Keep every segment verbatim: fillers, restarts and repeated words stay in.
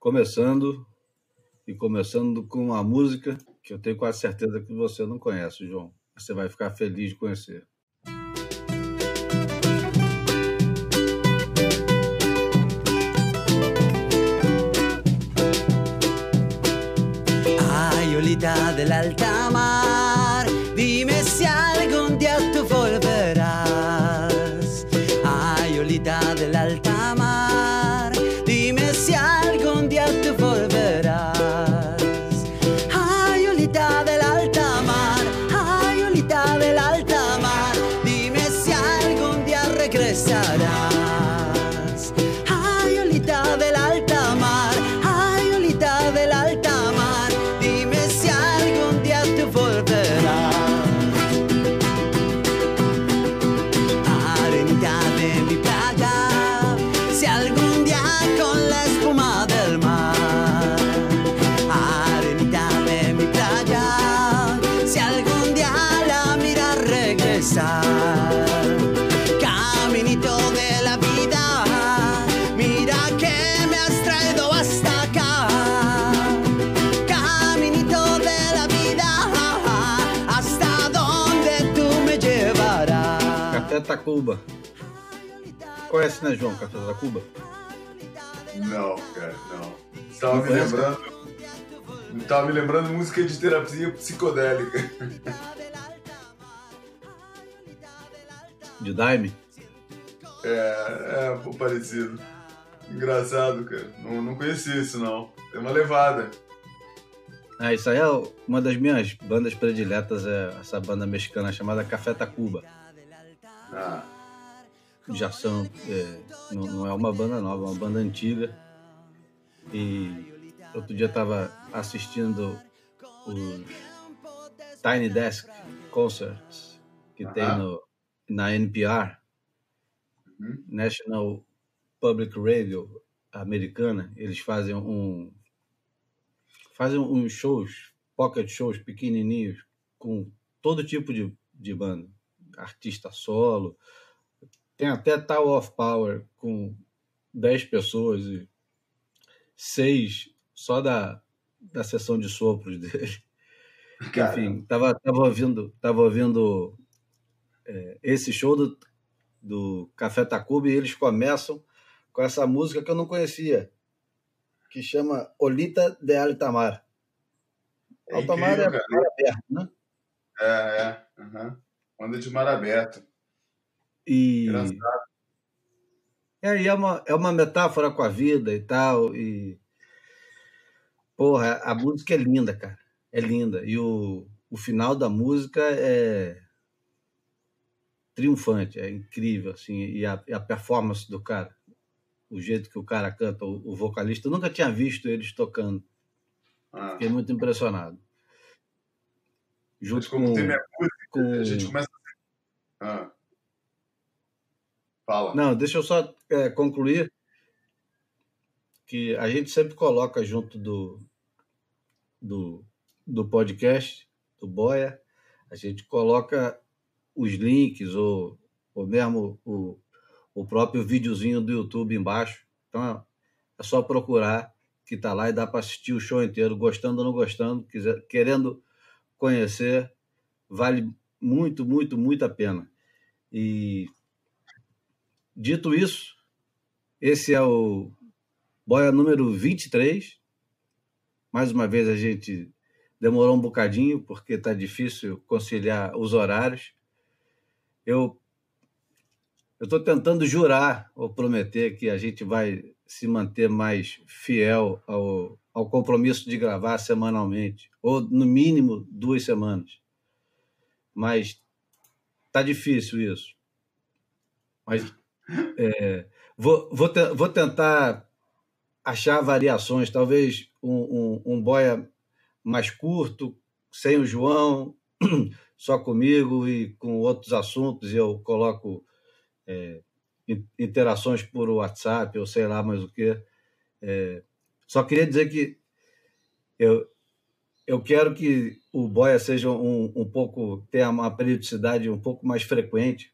começando e começando com uma música que eu tenho quase certeza que você não conhece, João. Você vai ficar feliz de conhecer. Ay, olita del alta mar, dime si algún día tú volverás. Ay, olita del alta mar, dime si algún día tú volverás. Ay, olita del alta mar, ay, olita del alta mar, dime si algún día regresarás. Ay, olita del alta mar, ay, olita del alta mar, dime si algún día tú volverás. Arenita de mi playa, si algún día con la espuma del mar. Arenita de mi playa, si algún día la miras regresar. Caminito de la vida, mira que me has traído hasta acá. Caminito de la vida, hasta donde tú me llevarás. Café Tacuba. Conhece, né, João? Café Tacuba? Não, cara, não. Você tava Não me conhece? lembrando. Tava me lembrando música de terapia psicodélica. De Daime? É, é, pô, parecido. Engraçado, cara. Não, não conhecia isso, não. Tem uma levada. Ah, isso aí é uma das minhas bandas prediletas, é essa banda mexicana chamada Café Tacuba. Ah, Já são, é, não, não é uma banda nova, é uma banda antiga. E outro dia eu estava assistindo os Tiny Desk Concerts que tem Aham. no, na N P R, uhum. National Public Radio americana. Eles fazem um fazem uns shows, pocket shows pequenininhos, com todo tipo de, de banda, artista solo. Tem até Tower of Power com dez pessoas e seis só da, da sessão de sopros dele. Cara, Enfim, tava, tava ouvindo, tava ouvindo é, esse show do, do Café Tacuba e eles começam com essa música que eu não conhecia, que chama Olita de Altamar. é Altamar é incrível, cara. mar aberto, né? É, é. Uhum. Onda de mar aberto. E Engraçado. é, e é, uma, é uma metáfora com a vida e tal. E, porra, a música é linda, cara. É linda. E o, o final da música é triunfante, é incrível, assim. E a, e a performance do cara, o jeito que o cara canta, o, o vocalista, eu nunca tinha visto eles tocando. Ah. Fiquei muito impressionado. Mas Junto como com, tem minha música, com... a gente começa a... Ah. Fala. Não, deixa eu só é, concluir que a gente sempre coloca junto do, do, do podcast, do Boia, a gente coloca os links ou, ou mesmo o, o próprio videozinho do YouTube embaixo. Então é só procurar que está lá e dá para assistir o show inteiro, gostando ou não gostando, quiser, querendo conhecer, vale muito, muito, muito a pena. E dito isso, esse é o Boia número vinte e três. Mais uma vez a gente demorou um bocadinho, porque está difícil conciliar os horários. Eu estou tentando jurar ou prometer que a gente vai se manter mais fiel ao, ao compromisso de gravar semanalmente, ou no mínimo duas semanas. Mas está difícil isso. Mas é, vou, vou, te, vou tentar achar variações, talvez um, um, um Boia mais curto, sem o João, só comigo e com outros assuntos, eu coloco é, interações por WhatsApp ou sei lá mais o que. É, só queria dizer que eu, eu quero que o Boia seja um, um pouco, tenha uma periodicidade um pouco mais frequente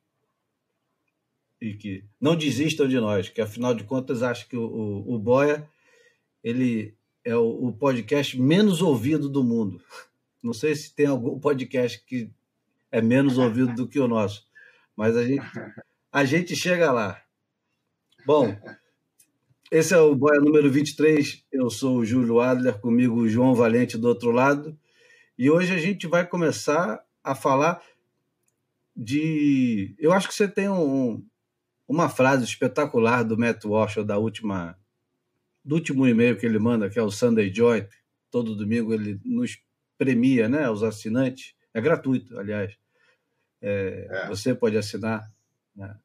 e que não desistam de nós, que afinal de contas acho que o, o, o Boia ele é o, o podcast menos ouvido do mundo. Não sei se tem algum podcast que é menos ouvido do que o nosso, mas a gente, a gente chega lá. Bom, esse é o Boia número vinte e três, eu sou o Júlio Adler, comigo o João Valente do outro lado, e hoje a gente vai começar a falar de... Eu acho que você tem um, uma frase espetacular do Matt Walsh, da última, do último e-mail que ele manda, que é o Sunday Joint. Todo domingo ele nos premia, né, os assinantes. É gratuito, aliás. É, é. Você pode assinar. Né?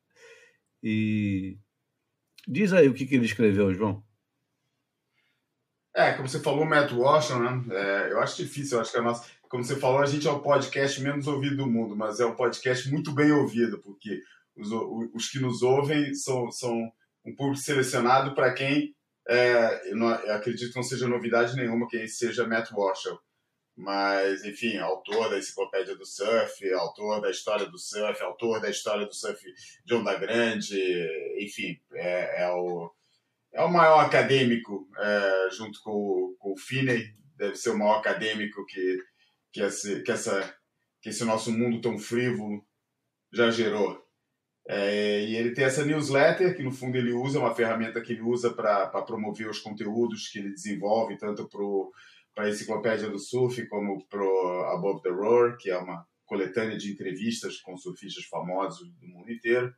E diz aí o que, que ele escreveu, João. É, como você falou, Matt Walsh, né? É, eu acho difícil, eu acho que a nossa... Como você falou, a gente é o podcast menos ouvido do mundo, mas é um podcast muito bem ouvido, porque os, os que nos ouvem são, são um público selecionado para quem, é, eu, não, eu acredito que não seja novidade nenhuma quem seja Matt Walsh. Mas, enfim, autor da Enciclopédia do Surf, autor da História do Surf, autor da História do Surf de Onda Grande, enfim, é, é, o, é o maior acadêmico, é, junto com o, com o Finney, deve ser o maior acadêmico que, que, esse, que, essa, que esse nosso mundo tão frívolo já gerou. É, e ele tem essa newsletter, que no fundo ele usa, uma ferramenta que ele usa para promover os conteúdos que ele desenvolve, tanto para a Enciclopédia do Surf como para o Above the Roar, que é uma coletânea de entrevistas com surfistas famosos do mundo inteiro.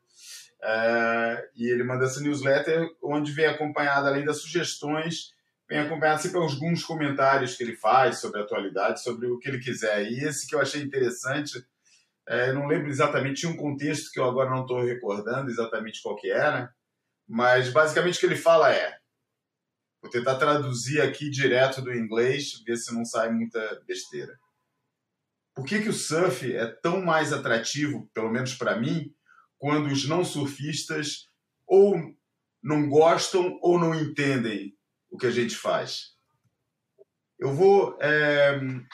É, e ele manda essa newsletter, onde vem acompanhada, além das sugestões, vem acompanhado sempre alguns comentários que ele faz sobre a atualidade, sobre o que ele quiser. E esse que eu achei interessante, é, eu não lembro exatamente, tinha um contexto que eu agora não estou recordando exatamente qual que era, mas basicamente o que ele fala é, vou tentar traduzir aqui direto do inglês, ver se não sai muita besteira. Por que que o surf é tão mais atrativo, pelo menos para mim, quando os não surfistas ou não gostam ou não entendem o que a gente faz? Eu vou, é,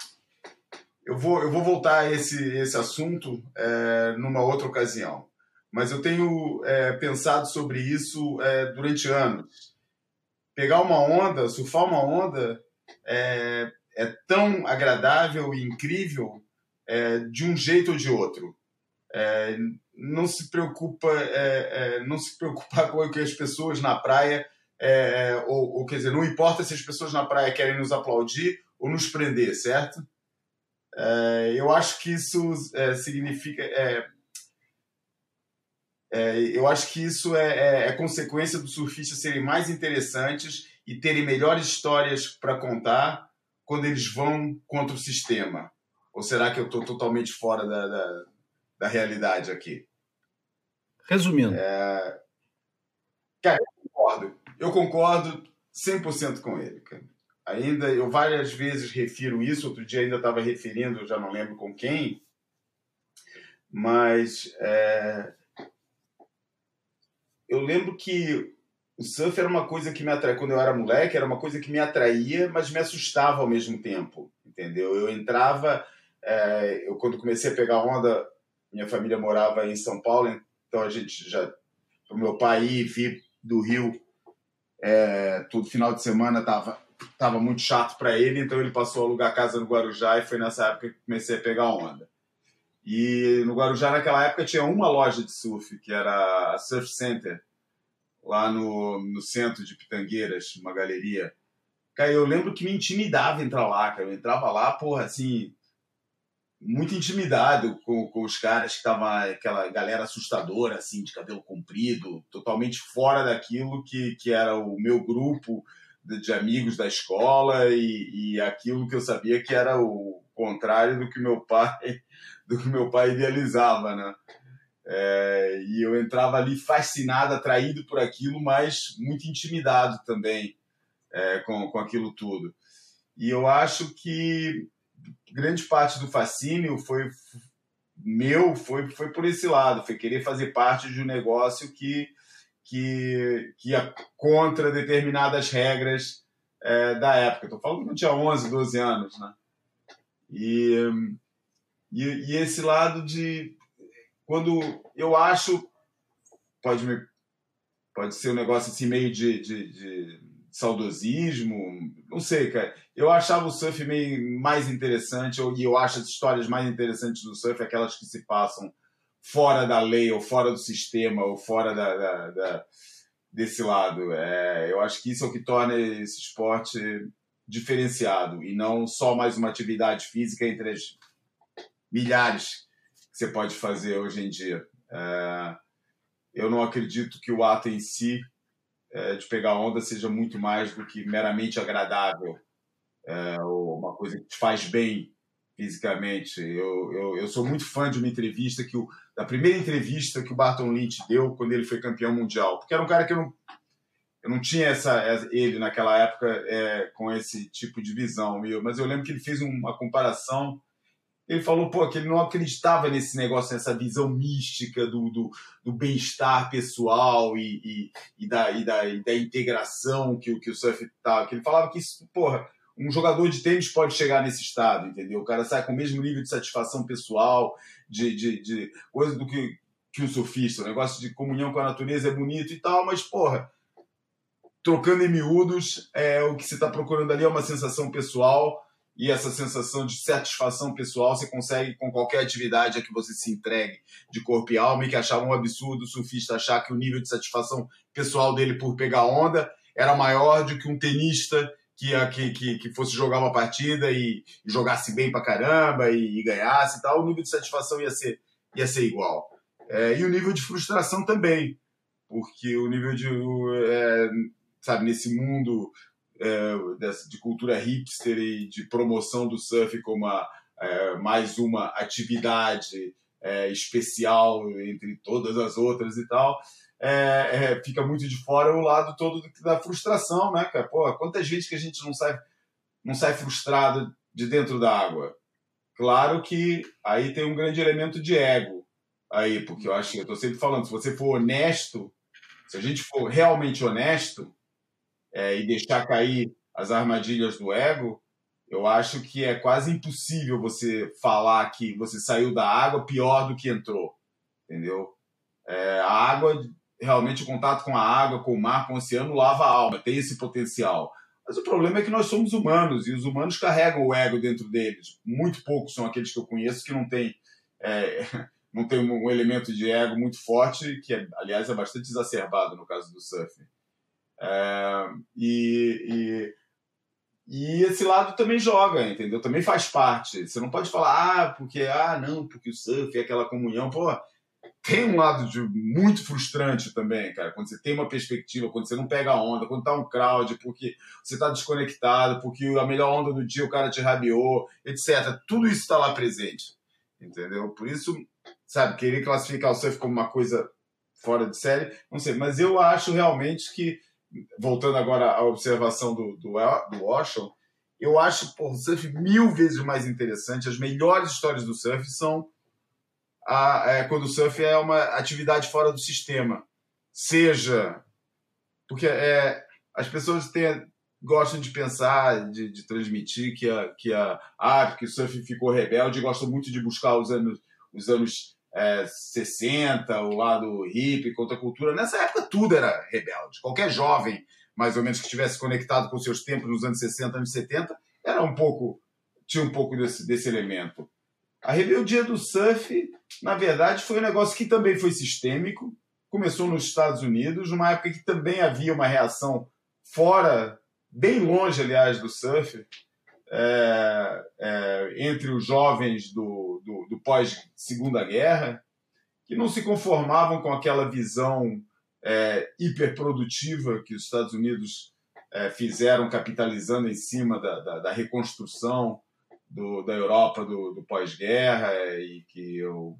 eu vou, eu vou voltar a esse, esse assunto é, numa outra ocasião, mas eu tenho é, pensado sobre isso é, durante anos. Pegar uma onda, surfar uma onda é, é tão agradável e incrível é, de um jeito ou de outro. É, não se preocupa, é, é, não se preocupar com o que as pessoas na praia, é, ou, ou quer dizer, não importa se as pessoas na praia querem nos aplaudir ou nos prender, certo? É, eu acho que isso é, significa, é, é, eu acho que isso é, é, é consequência dos surfistas serem mais interessantes e terem melhores histórias para contar quando eles vão contra o sistema. Ou será que eu estou totalmente fora da, da da realidade aqui? Resumindo. É... Cara, eu concordo. Eu concordo cem por cento com ele. Cara. Ainda, eu várias vezes refiro isso, outro dia ainda estava referindo, eu já não lembro com quem, mas é... eu lembro que o surf era uma coisa que me atraía, quando eu era moleque, era uma coisa que me atraía, mas me assustava ao mesmo tempo, entendeu? Eu entrava, é... eu quando comecei a pegar onda, minha família morava em São Paulo, então a gente já... O meu pai ir e vir do Rio, é, todo final de semana estava tava muito chato para ele, então ele passou a alugar casa no Guarujá e foi nessa época que comecei a pegar onda. E no Guarujá, naquela época, tinha uma loja de surf, que era a Surf Center, lá no, no centro de Pitangueiras, uma galeria. Cara, eu lembro que me intimidava entrar lá, cara. Eu entrava lá, porra, assim... muito intimidado com, com os caras que estavam, aquela galera assustadora, assim, de cabelo comprido, totalmente fora daquilo que, que era o meu grupo de, de amigos da escola e, e aquilo que eu sabia que era o contrário do que meu pai, do que meu pai idealizava, né? É, e eu entrava ali fascinado, atraído por aquilo, mas muito intimidado também é, com, com aquilo tudo. E eu acho que grande parte do fascínio foi meu, foi, foi por esse lado, foi querer fazer parte de um negócio que, que, que ia contra determinadas regras é, da época. Estou falando que eu tinha onze, doze anos, né? E, e, e esse lado de... Quando eu acho... Pode, me, pode ser um negócio assim meio de, de, de saudosismo, não sei, cara. Eu achava o surf meio mais interessante, e eu acho as histórias mais interessantes do surf aquelas que se passam fora da lei, ou fora do sistema, ou fora da, da, da, desse lado. É, eu acho que isso é o que torna esse esporte diferenciado, e não só mais uma atividade física entre as milhares que você pode fazer hoje em dia. É, eu não acredito que o ato em si é, de pegar onda seja muito mais do que meramente agradável, é, ou uma coisa que te faz bem fisicamente. Eu, eu, eu sou muito fã de uma entrevista, que o, da primeira entrevista que o Barton Lynch deu quando ele foi campeão mundial, porque era um cara que eu não, eu não tinha essa, ele naquela época é, com esse tipo de visão, eu, mas eu lembro que ele fez uma comparação. Ele falou, pô, que ele não acreditava nesse negócio, nessa visão mística do, do, do bem-estar pessoal e, e, e, da, e, da, e da integração que, que o surf tá. Que ele falava que isso, porra, um jogador de tênis pode chegar nesse estado, entendeu? O cara sai com o mesmo nível de satisfação pessoal, de, de, de coisa do que, que um surfista. O negócio de comunhão com a natureza é bonito e tal, mas, porra, trocando em miúdos, é, o que você está procurando ali é uma sensação pessoal. E essa sensação de satisfação pessoal você consegue com qualquer atividade a que você se entregue de corpo e alma, e que achava um absurdo o surfista achar que o nível de satisfação pessoal dele por pegar onda era maior do que um tenista que, que, que, que fosse jogar uma partida e, e jogasse bem pra caramba e, e ganhasse e tal. O nível de satisfação ia ser, ia ser igual. É, e o nível de frustração também, porque o nível de... É, sabe, nesse mundo... É, de cultura hipster e de promoção do surf como a, é, mais uma atividade é, especial entre todas as outras e tal, é, é, fica muito de fora o lado todo da frustração, né, cara? Pô, quantas vezes que a gente não sai, não sai frustrado de dentro da água? Claro que aí tem um grande elemento de ego aí, porque eu acho que eu tô sempre falando, se você for honesto, se a gente for realmente honesto, É, e deixar cair as armadilhas do ego, eu acho que é quase impossível você falar que você saiu da água pior do que entrou, entendeu? É, a água, realmente o contato com a água, com o mar, com o oceano, lava a alma, tem esse potencial. Mas o problema é que nós somos humanos, e os humanos carregam o ego dentro deles. Muito poucos são aqueles que eu conheço que não têm é, não tem um elemento de ego muito forte, que, é, aliás, é bastante exacerbado no caso do surf. É, e, e, e esse lado também joga, entendeu? Também faz parte. Você não pode falar, ah, porque, ah, não, porque o surf é aquela comunhão. Pô, tem um lado de, muito frustrante também, cara, quando você tem uma perspectiva, quando você não pega a onda, quando tá um crowd, porque você tá desconectado, porque a melhor onda do dia o cara te rabiou, etcétera. Tudo isso está lá presente, entendeu? Por isso, sabe, querer classificar o surf como uma coisa fora de série, não sei, mas eu acho realmente que, voltando agora à observação do, do, do Ocean, eu acho pô, o surf mil vezes mais interessante. As melhores histórias do surf são a, é, quando o surf é uma atividade fora do sistema. Seja... Porque é, as pessoas têm, gostam de pensar, de, de transmitir que, a, que, a, ah, que o surf ficou rebelde, e gostam muito de buscar os anos... Os anos É, sessenta, o lado hippie, contracultura. Nessa época tudo era rebelde. Qualquer jovem, mais ou menos, que estivesse conectado com seus tempos nos anos sessenta, anos setenta, era um pouco, tinha um pouco desse, desse elemento. A rebeldia do surf, na verdade, foi um negócio que também foi sistêmico. Começou nos Estados Unidos, numa época que também havia uma reação fora, bem longe, aliás, do surf, É, é, entre os jovens do, do, do pós-Segunda Guerra, que não se conformavam com aquela visão é, hiperprodutiva que os Estados Unidos é, fizeram, capitalizando em cima da, da, da reconstrução do, da Europa do, do pós-guerra, é, e que o,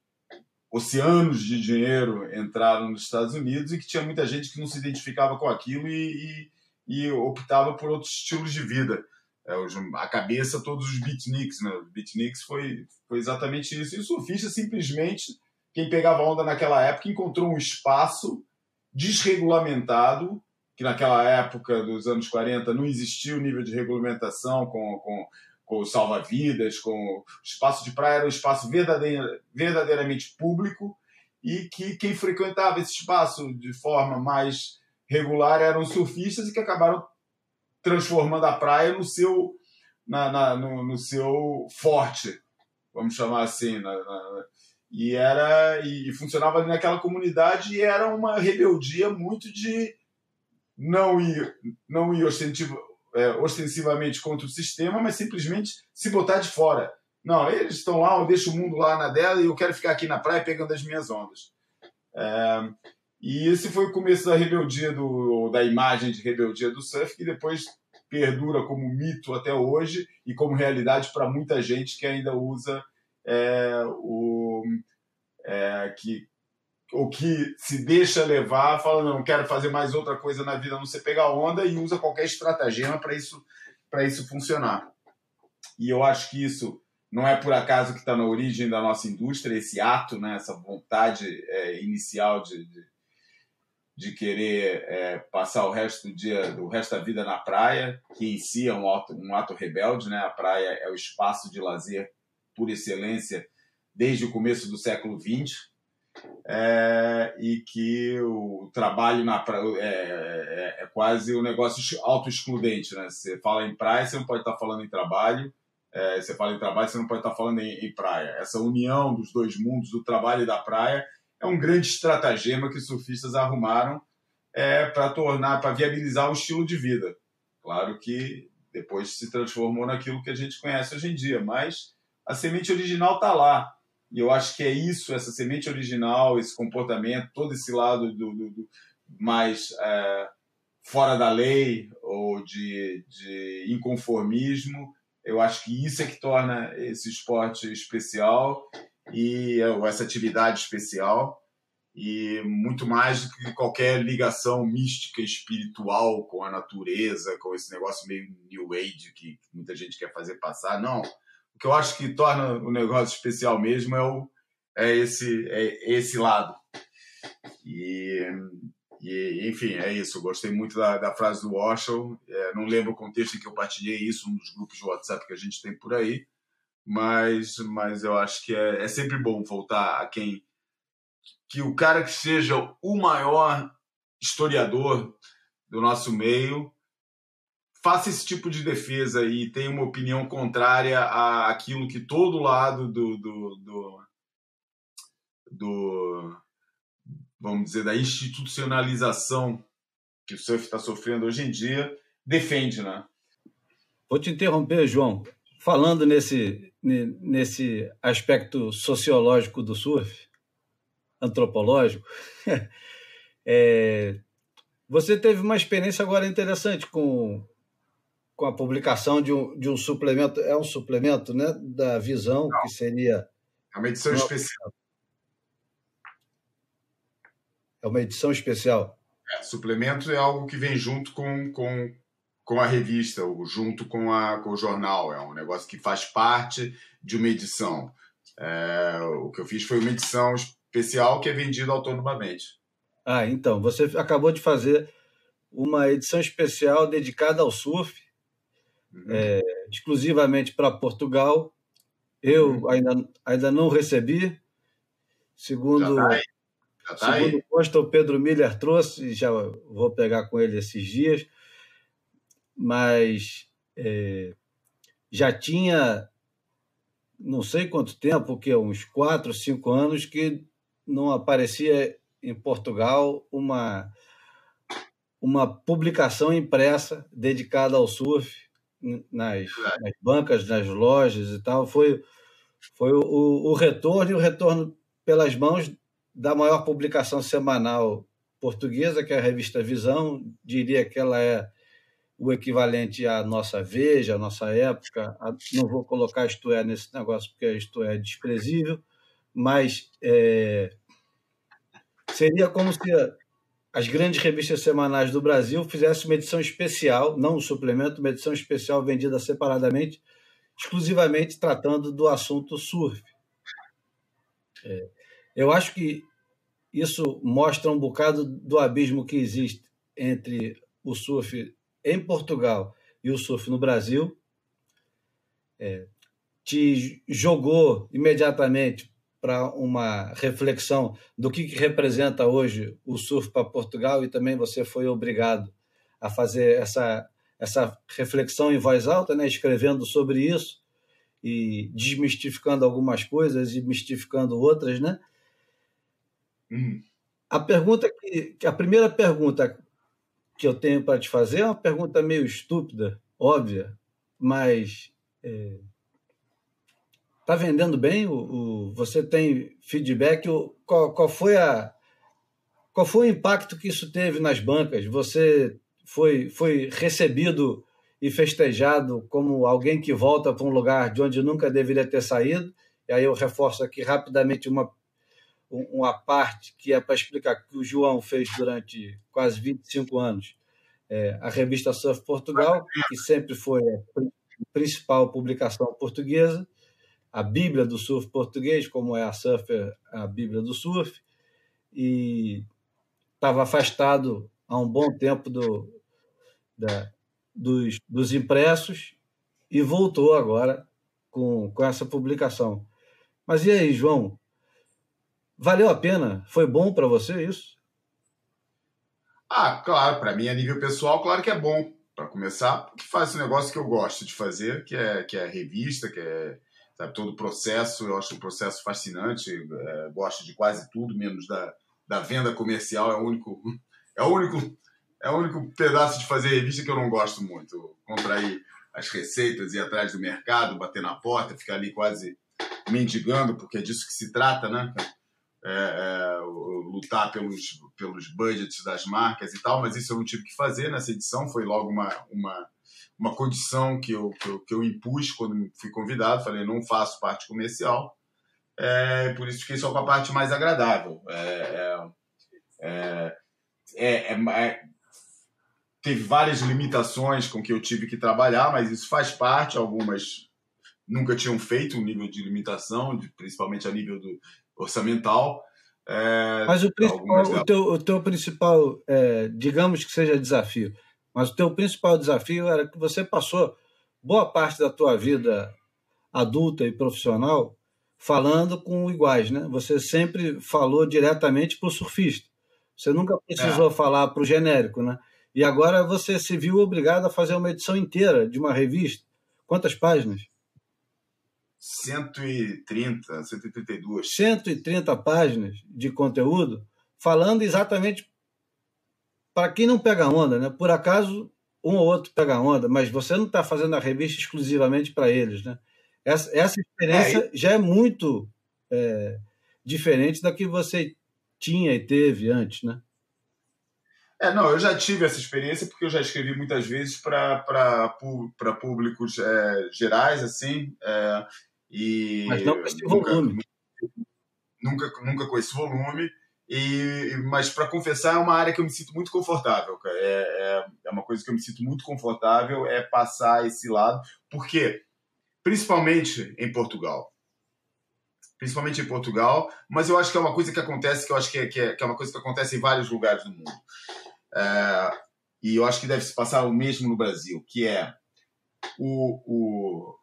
oceanos de dinheiro entraram nos Estados Unidos, e que tinha muita gente que não se identificava com aquilo e, e, e optava por outros estilos de vida. A cabeça, todos os beatniks, né? Os beatniks foi, foi exatamente isso. E o surfista, simplesmente, quem pegava onda naquela época, encontrou um espaço desregulamentado, que naquela época dos anos quarenta não existia o nível de regulamentação com, com, com o salva-vidas, com o espaço de praia, era um espaço verdadeira, verdadeiramente público, e que quem frequentava esse espaço de forma mais regular eram surfistas e que acabaram transformando a praia no seu, na, na, no, no seu forte, vamos chamar assim. Na, na, e, era, e funcionava ali naquela comunidade e era uma rebeldia muito de não ir, não ir ostensivo, é, ostensivamente contra o sistema, mas simplesmente se botar de fora. Não, eles estão lá, eu deixo o mundo lá na dela e eu quero ficar aqui na praia pegando as minhas ondas. É, e esse foi o começo da rebeldia, do, da imagem de rebeldia do surf, que depois perdura como mito até hoje e como realidade para muita gente que ainda usa é, o, é, que, o que se deixa levar, fala, não, quero fazer mais outra coisa na vida, não sei pegar onda, e usa qualquer estratagema para isso, para isso funcionar. E eu acho que isso não é por acaso que está na origem da nossa indústria, esse ato, né, essa vontade é, inicial de, de, de querer é, passar o resto do dia, o resto da vida na praia, que em si é um ato, um ato rebelde, né? A praia é o espaço de lazer por excelência desde o começo do século vinte, é, e que o trabalho na praia é, é, é quase um negócio auto-excludente, né? Você fala em praia, você não pode estar falando em trabalho. É, você fala em trabalho, você não pode estar falando em, em praia. Essa união dos dois mundos, do trabalho e da praia, é um grande estratagema que os surfistas arrumaram é, para tornar, para viabilizar o estilo de vida. Claro que depois se transformou naquilo que a gente conhece hoje em dia, mas a semente original está lá. E eu acho que é isso, essa semente original, esse comportamento, todo esse lado do, do, do mais é, fora da lei ou de, de inconformismo. Eu acho que isso é que torna esse esporte especial e essa atividade especial, e muito mais do que qualquer ligação mística, espiritual com a natureza, com esse negócio meio New Age que muita gente quer fazer passar. Não. O que eu acho que torna o negócio especial mesmo é, o, é, esse, é esse lado. E... E, enfim, é isso. Eu gostei muito da, da frase do Osho. É, não lembro o contexto em que eu partilhei isso, um dos grupos de WhatsApp que a gente tem por aí, mas, mas eu acho que é, é sempre bom voltar a quem... Que o cara que seja o maior historiador do nosso meio faça esse tipo de defesa e tenha uma opinião contrária àquilo que todo lado do... do, do, do vamos dizer, da institucionalização que o surf está sofrendo hoje em dia, defende, né? Vou te interromper, João. Falando nesse, nesse aspecto sociológico do surf, antropológico, é, você teve uma experiência agora interessante com, com a publicação de um, de um suplemento, é um suplemento, né, da Visão, Não. que seria... É uma edição uma... especial. É uma edição especial. É, suplemento é algo que vem junto com, com, com a revista, ou junto com, a, com o jornal. É um negócio que faz parte de uma edição. É, o que eu fiz foi uma edição especial que é vendida autonomamente. Ah, então, você acabou de fazer uma edição especial dedicada ao surf, uhum. é, exclusivamente para Portugal. Eu uhum. ainda, ainda não recebi. Segundo... Já tá aí. Tá Segundo consta, o Pedro Miller trouxe, já vou pegar com ele esses dias, mas é, já tinha não sei quanto tempo, que uns quatro, cinco anos, que não aparecia em Portugal uma, uma publicação impressa dedicada ao surf nas, nas bancas, nas lojas e tal. Foi, foi o, o retorno, e o retorno pelas mãos da maior publicação semanal portuguesa, que é a revista Visão. Diria que ela é o equivalente à nossa Veja, à nossa Época. Não vou colocar Isto É nesse negócio, porque Isto É desprezível, mas é, seria como se as grandes revistas semanais do Brasil fizessem uma edição especial, não um suplemento, uma edição especial vendida separadamente, exclusivamente tratando do assunto surf. É, eu acho que isso mostra um bocado do abismo que existe entre o surf em Portugal e o surf no Brasil. É, te jogou imediatamente para uma reflexão do que, que representa hoje o surf para Portugal, e também você foi obrigado a fazer essa, essa reflexão em voz alta, né, escrevendo sobre isso e desmistificando algumas coisas e mistificando outras, né? Hum. A pergunta que, a primeira pergunta que eu tenho para te fazer é uma pergunta meio estúpida, óbvia, mas é, tá vendendo bem? O, o, você tem feedback? O, qual, qual foi a qual foi o impacto que isso teve nas bancas? Você foi, foi recebido e festejado como alguém que volta para um lugar de onde nunca deveria ter saído? E aí eu reforço aqui rapidamente uma, uma parte que é para explicar que o João fez durante quase vinte e cinco anos. É, a revista Surf Portugal, que sempre foi a principal publicação portuguesa, a Bíblia do surf português, como é a Surfer, a Bíblia do surf, e estava afastado há um bom tempo do, da, dos, dos impressos e voltou agora com, com essa publicação. Mas e aí, João? Valeu a pena? Foi bom para você isso? Ah, claro, para mim, a nível pessoal, claro que é bom. Para começar, porque faz um negócio que eu gosto de fazer, que é, que é revista, que é, sabe, todo o processo. Eu acho o processo fascinante, é, gosto de quase tudo, menos da, da venda comercial. É o único, é o único, é o único pedaço de fazer revista que eu não gosto muito. Contrair as receitas, ir atrás do mercado, bater na porta, ficar ali quase mendigando, porque é disso que se trata, né? É, é, lutar pelos, pelos budgets das marcas e tal, mas isso eu não tive que fazer nessa edição. Foi logo uma, uma, uma condição que eu, que, eu, que eu impus quando fui convidado. Falei, não faço parte comercial, é, por isso fiquei só com a parte mais agradável. É, é, é, é, é, teve várias limitações com que eu tive que trabalhar, mas isso faz parte. Algumas nunca tinham feito um nível de limitação, de, principalmente a nível do orçamental. É, mas o, principal, o, teu, o teu principal, é, digamos que seja desafio, mas o teu principal desafio era que você passou boa parte da tua vida adulta e profissional falando com iguais, né? Você sempre falou diretamente para o surfista. Você nunca precisou é. falar para o genérico, né? E agora você se viu obrigado a fazer uma edição inteira de uma revista. Quantas páginas? cento e trinta, cento e trinta e duas. cento e trinta páginas de conteúdo falando exatamente para quem não pega onda, né? Por acaso, um ou outro pega onda, mas você não está fazendo a revista exclusivamente para eles, né? Essa, essa experiência é, já é muito é, diferente da que você tinha e teve antes, né? É, não, eu já tive essa experiência porque eu já escrevi muitas vezes para públicos é, gerais, assim, é, e mas não com esse volume. Nunca, nunca, nunca com esse volume, e, mas para confessar é uma área que eu me sinto muito confortável, cara. É, é, é uma coisa que eu me sinto muito confortável, é passar esse lado, porque, principalmente em Portugal, principalmente em Portugal, mas eu acho que é uma coisa que acontece, que eu acho que é, que é, que é uma coisa que acontece em vários lugares do mundo. É, e eu acho que deve se passar o mesmo no Brasil, que é o, o,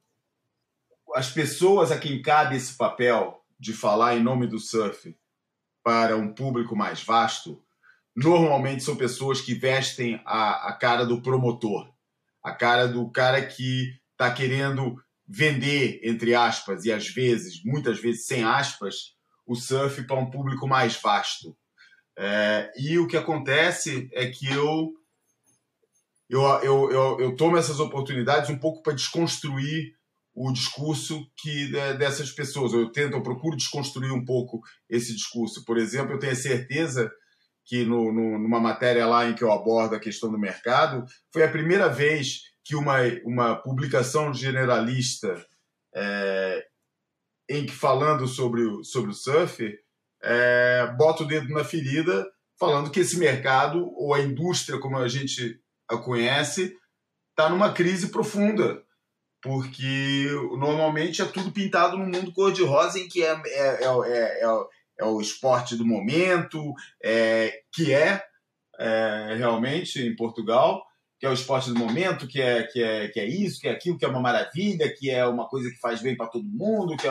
as pessoas a quem cabe esse papel de falar em nome do surf para um público mais vasto, normalmente são pessoas que vestem a, a cara do promotor, a cara do cara que está querendo vender, entre aspas, e às vezes, muitas vezes sem aspas, o surf para um público mais vasto. É, e o que acontece é que eu, eu, eu, eu, eu tomo essas oportunidades um pouco para desconstruir o discurso que, dessas pessoas. Eu tento, eu procuro desconstruir um pouco esse discurso. Por exemplo, eu tenho certeza que no, no, numa matéria lá em que eu abordo a questão do mercado, foi a primeira vez que uma, uma publicação generalista é, em que falando sobre o, sobre o surf é, bota o dedo na ferida falando que esse mercado, ou a indústria como a gente a conhece, está numa crise profunda, porque normalmente é tudo pintado no mundo cor-de-rosa, em que é, é, é, é, é o esporte do momento, é, que é, é realmente em Portugal, que é o esporte do momento, que é, que, é, que é isso, que é aquilo, que é uma maravilha, que é uma coisa que faz bem para todo mundo, que é,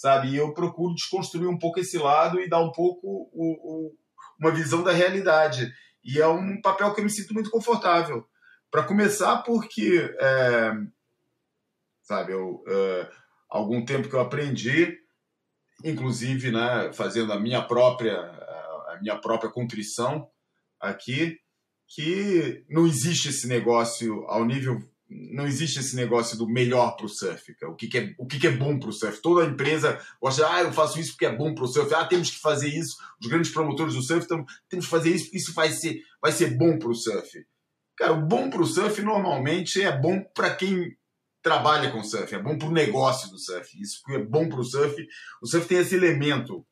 sabe? E eu procuro desconstruir um pouco esse lado e dar um pouco o, o, uma visão da realidade. E é um papel que eu me sinto muito confortável. Para começar, porque, é, sabe, eu, é, algum tempo que eu aprendi, inclusive, né, fazendo a minha própria, a minha própria contrição aqui, que não existe esse negócio ao nível, não existe esse negócio do melhor para o surf. O que, que, é, o que, que é bom para o surf? Toda empresa gosta, ah, eu faço isso porque é bom para o surf, ah, temos que fazer isso, os grandes promotores do surf tão, temos que fazer isso porque isso vai ser, vai ser bom para o surf. Cara, o bom para o surf normalmente é bom para quem trabalha com surf, é bom para o negócio do surf. Isso é bom para o surf. O surf tem esse elemento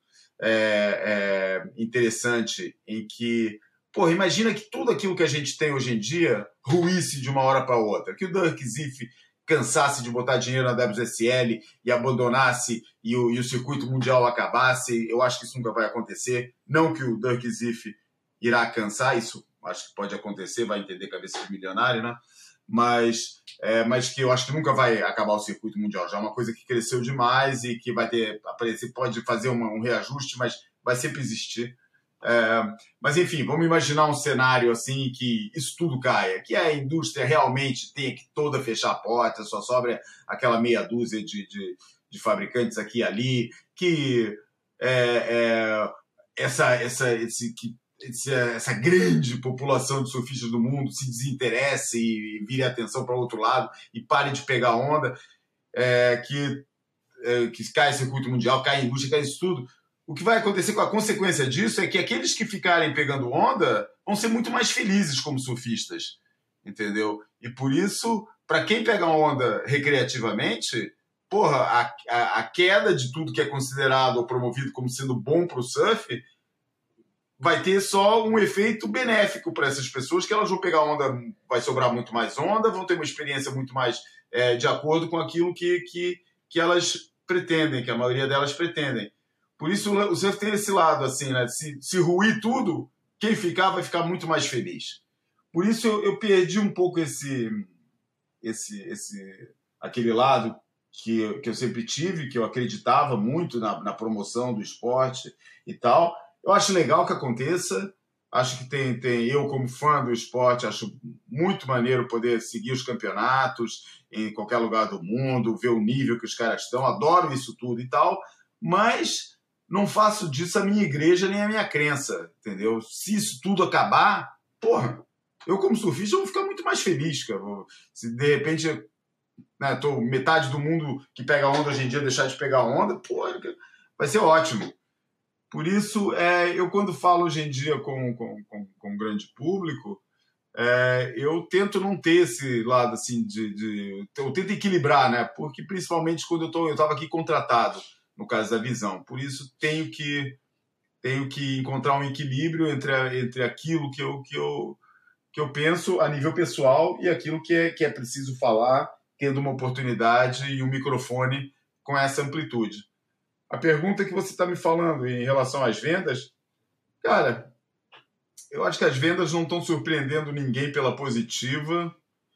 é, é, interessante em que, porra, imagina que tudo aquilo que a gente tem hoje em dia ruísse de uma hora para outra, que o Dirk Ziff cansasse de botar dinheiro na W S L e abandonasse e o, e o circuito mundial acabasse. Eu acho que isso nunca vai acontecer. Não que o Dirk Ziff irá cansar, isso acho que pode acontecer, vai entender cabeça de milionário, né? Mas, é, mas que eu acho que nunca vai acabar o circuito mundial. Já é uma coisa que cresceu demais e que vai ter, aparecer, pode fazer uma, um reajuste, mas vai sempre existir. É, mas, enfim, vamos imaginar um cenário assim que isso tudo caia, que a indústria realmente tenha que toda fechar a porta, só sobra aquela meia dúzia de, de, de fabricantes aqui e ali, que é, é, essa, essa, esse, que essa grande população de surfistas do mundo se desinteresse e vire a atenção para o outro lado e pare de pegar onda, é, que, é, que cai circuito mundial, cai indústria, cai isso tudo. O que vai acontecer com a consequência disso é que aqueles que ficarem pegando onda vão ser muito mais felizes como surfistas, entendeu? E por isso, para quem pega onda recreativamente, porra, a, a, a queda de tudo que é considerado ou promovido como sendo bom para o surf vai ter só um efeito benéfico para essas pessoas, que elas vão pegar onda, vai sobrar muito mais onda, vão ter uma experiência muito mais é, de acordo com aquilo que, que, que elas pretendem, que a maioria delas pretendem. Por isso o surf tem esse lado, assim, né? Se, se ruir tudo, quem ficar vai ficar muito mais feliz. Por isso eu, eu perdi um pouco esse, esse, esse, aquele lado que, que eu sempre tive, que eu acreditava muito na, na promoção do esporte e tal. Eu acho legal que aconteça, acho que tem, tem, eu como fã do esporte, acho muito maneiro poder seguir os campeonatos em qualquer lugar do mundo, ver o nível que os caras estão, adoro isso tudo e tal, mas não faço disso a minha igreja nem a minha crença, entendeu? Se isso tudo acabar, porra, eu como surfista vou ficar muito mais feliz, cara. Se de repente, né, tô, metade do mundo que pega onda hoje em dia deixar de pegar onda, porra, vai ser ótimo. Por isso, é, eu quando falo hoje em dia com, com, com, com um grande público, é, eu tento não ter esse lado assim de, de... Eu tento equilibrar, né? Porque principalmente quando eu tô, eu estava aqui contratado, no caso da Visão. Por isso, tenho que, tenho que encontrar um equilíbrio entre, a, entre aquilo que eu, que, eu, que eu penso a nível pessoal e aquilo que é, que é preciso falar, tendo uma oportunidade e um microfone com essa amplitude. A pergunta que você está me falando em relação às vendas, cara, eu acho que as vendas não estão surpreendendo ninguém pela positiva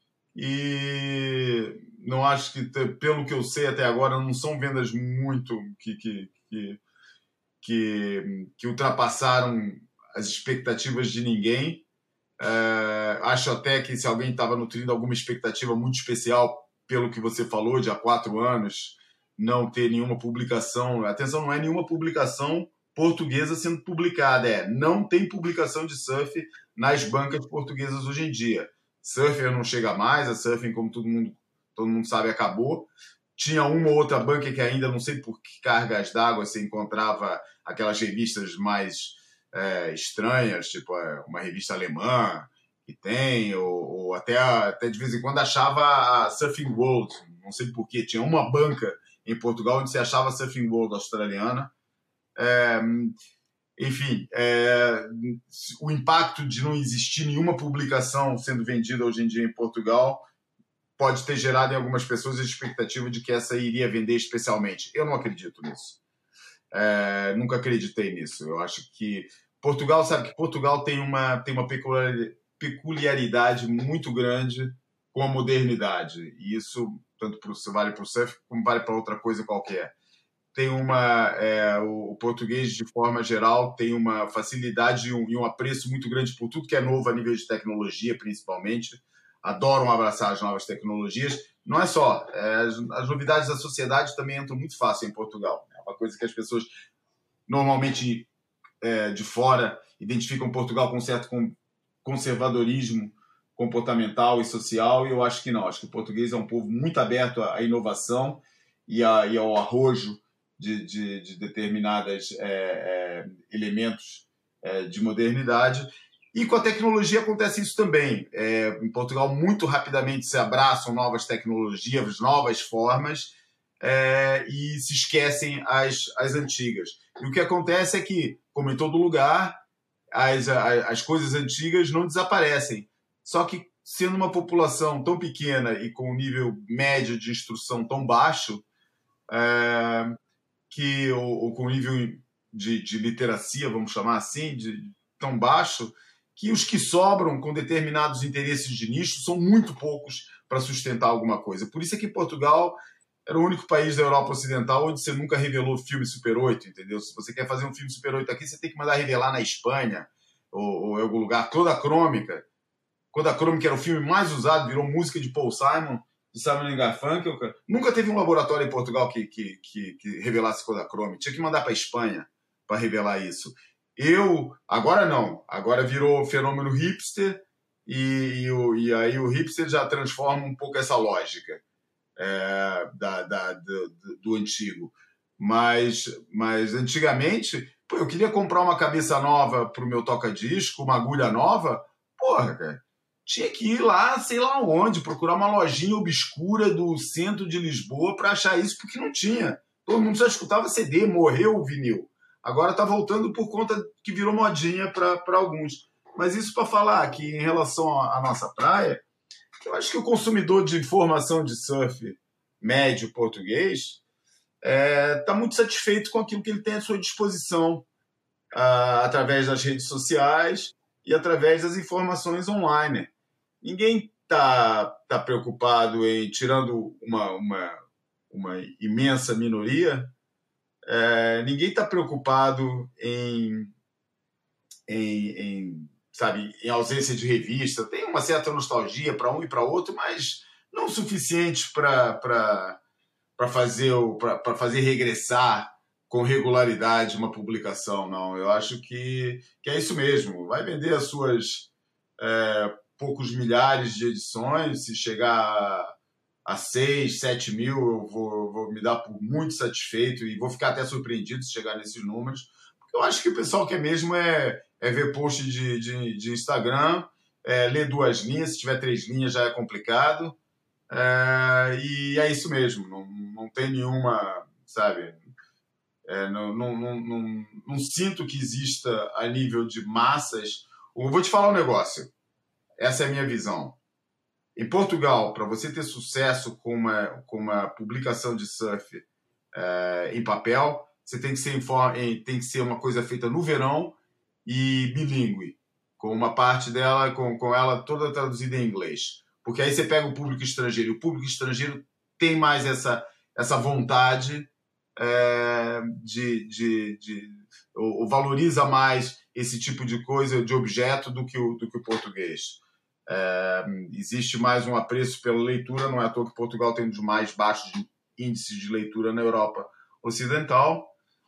e não acho que, pelo que eu sei até agora, não são vendas muito que, que, que, que, que ultrapassaram as expectativas de ninguém. É, acho até que se alguém estava nutrindo alguma expectativa muito especial pelo que você falou de há quatro anos, não ter nenhuma publicação, atenção, não é nenhuma publicação portuguesa sendo publicada, é, não tem publicação de surf nas bancas portuguesas hoje em dia. Surfer não chega mais, a Surfing, como todo mundo, todo mundo sabe, acabou. Tinha uma ou outra banca que ainda, não sei por que cargas d'água, você encontrava aquelas revistas mais é, estranhas, tipo uma revista alemã que tem, ou, ou até, até de vez em quando achava a Surfing World, não sei por que, tinha uma banca em Portugal, onde se achava a Surfing World australiana. É, enfim, é, o impacto de não existir nenhuma publicação sendo vendida hoje em dia em Portugal pode ter gerado em algumas pessoas a expectativa de que essa iria vender especialmente. Eu não acredito nisso. É, nunca acreditei nisso. Eu acho que Portugal, sabe que Portugal tem uma, tem uma peculiaridade muito grande com a modernidade. E isso tanto pro, vale para o surf como vale para outra coisa qualquer. tem uma, é, o português, de forma geral, tem uma facilidade e um, e um apreço muito grande por tudo que é novo a nível de tecnologia, principalmente. Adoram abraçar as novas tecnologias. Não é só, é, as, as novidades da sociedade também entram muito fácil em Portugal. É uma coisa que as pessoas, normalmente, é, de fora, identificam Portugal com um certo conservadorismo comportamental e social, e eu acho que não. Acho que o português é um povo muito aberto à inovação e, a, e ao arrojo de, de, de determinados é, é, elementos é, de modernidade. E com a tecnologia acontece isso também. É, em Portugal, muito rapidamente se abraçam novas tecnologias, novas formas, é, e se esquecem as, as antigas. E o que acontece é que, como em todo lugar, as, as, as coisas antigas não desaparecem. Só que, sendo uma população tão pequena e com um nível médio de instrução tão baixo, é, que, ou, ou com um nível de, de literacia, vamos chamar assim, de, tão baixo, que os que sobram com determinados interesses de nicho são muito poucos para sustentar alguma coisa. Por isso é que Portugal era o único país da Europa Ocidental onde você nunca revelou filme Super oito, entendeu? Se você quer fazer um filme Super oito aqui, você tem que mandar revelar na Espanha ou, ou em algum lugar. Kodachrômica. Kodachrômica era o filme mais usado, virou música de Paul Simon, de Simon and Garfunkel. Nunca teve um laboratório em Portugal que, que, que, que revelasse Kodachrômica. Tinha que mandar para a Espanha para revelar isso. Eu, agora não, agora virou fenômeno hipster e, e, o, e aí o hipster já transforma um pouco essa lógica é, da, da, do, do antigo. Mas, mas antigamente, pô, eu queria comprar uma cabeça nova para o meu toca-disco, uma agulha nova, porra, cara, tinha que ir lá, sei lá onde, procurar uma lojinha obscura do centro de Lisboa para achar isso, porque não tinha. Todo mundo só escutava C D, morreu o vinil. Agora está voltando por conta que virou modinha para alguns. Mas isso para falar que, em relação à nossa praia, eu acho que o consumidor de informação de surf médio português está é, tá muito satisfeito com aquilo que ele tem à sua disposição ah, através das redes sociais e através das informações online. Ninguém está tá preocupado em, tirando uma, uma, uma imensa minoria, É, ninguém está preocupado em, em, em, sabe, em ausência de revista. Tem uma certa nostalgia para um e para outro, mas não o suficiente para fazer, fazer regressar com regularidade uma publicação, não. Eu acho que, que é isso mesmo. Vai vender as suas é, poucos milhares de edições, se chegar a seis, sete mil, eu vou, vou me dar por muito satisfeito e vou ficar até surpreendido se chegar nesses números, porque eu acho que o pessoal quer mesmo é, é ver post de, de, de Instagram, é, ler duas linhas, se tiver três linhas já é complicado, é, e é isso mesmo, não, não tem nenhuma, sabe, é, não, não, não, não, não sinto que exista a nível de massas. Eu vou te falar um negócio, essa é a minha visão. Em Portugal, para você ter sucesso com uma, com uma publicação de surf é, em papel, você tem que, ser em, tem que ser uma coisa feita no verão e bilíngue, com uma parte dela, com, com ela toda traduzida em inglês. Porque aí você pega o público estrangeiro, e o público estrangeiro tem mais essa, essa vontade é, de, de, de ou, ou valoriza mais esse tipo de coisa, de objeto, do que o, do que o português. É, existe mais um apreço pela leitura, não é à toa que Portugal tem um dos mais baixos índices de leitura na Europa Ocidental,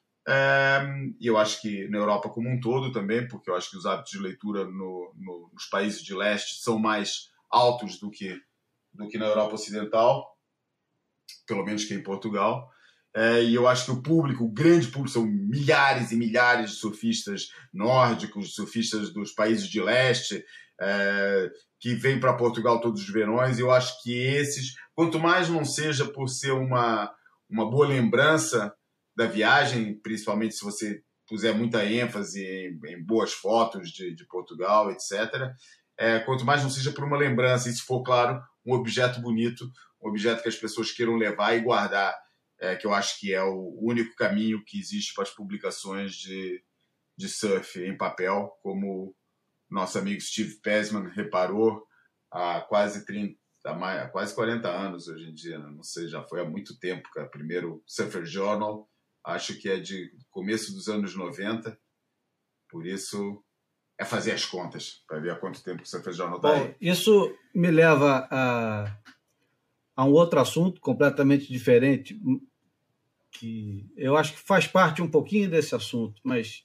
é, e eu acho que na Europa como um todo também, porque eu acho que os hábitos de leitura no, no, nos países de leste são mais altos do que, do que na Europa Ocidental, pelo menos que em Portugal. É, e eu acho que o público, o grande público, são milhares e milhares de surfistas nórdicos, surfistas dos países de leste, é, que vêm para Portugal todos os verões. E eu acho que esses, quanto mais não seja por ser uma, uma boa lembrança da viagem, principalmente se você puser muita ênfase em, em boas fotos de, de Portugal, etcétera, é, quanto mais não seja por uma lembrança, e se for, claro, um objeto bonito, um objeto que as pessoas queiram levar e guardar, é, que eu acho que é o único caminho que existe para as publicações de, de surf em papel, como nosso amigo Steve Pesman reparou há quase trinta, há quase quarenta anos hoje em dia, né? Não sei, já foi há muito tempo, cara. Primeiro Surfer Journal, acho que é de começo dos anos noventa, por isso é fazer as contas, para ver há quanto tempo que você fez o jornal da Bom, isso me leva a, a um outro assunto completamente diferente, que eu acho que faz parte um pouquinho desse assunto, mas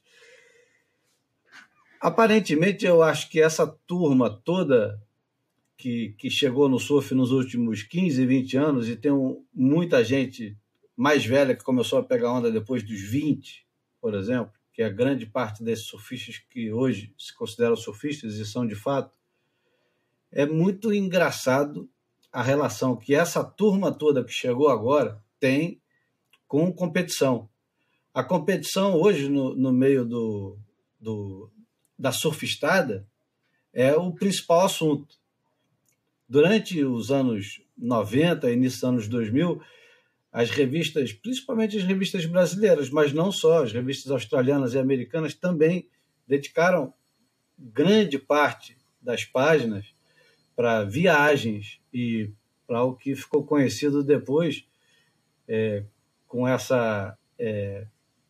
aparentemente eu acho que essa turma toda que, que chegou no surf nos últimos quinze, vinte anos, e tem um, muita gente mais velha que começou a pegar onda depois dos vinte, por exemplo, que é a grande parte desses surfistas que hoje se consideram surfistas e são de fato, é muito engraçado a relação que essa turma toda que chegou agora tem com competição. A competição hoje no, no meio do, do, da surfistada é o principal assunto. Durante os anos noventa, início dos anos dois mil, as revistas, principalmente as revistas brasileiras, mas não só, as revistas australianas e americanas também dedicaram grande parte das páginas para viagens e para o que ficou conhecido depois é, com essa é,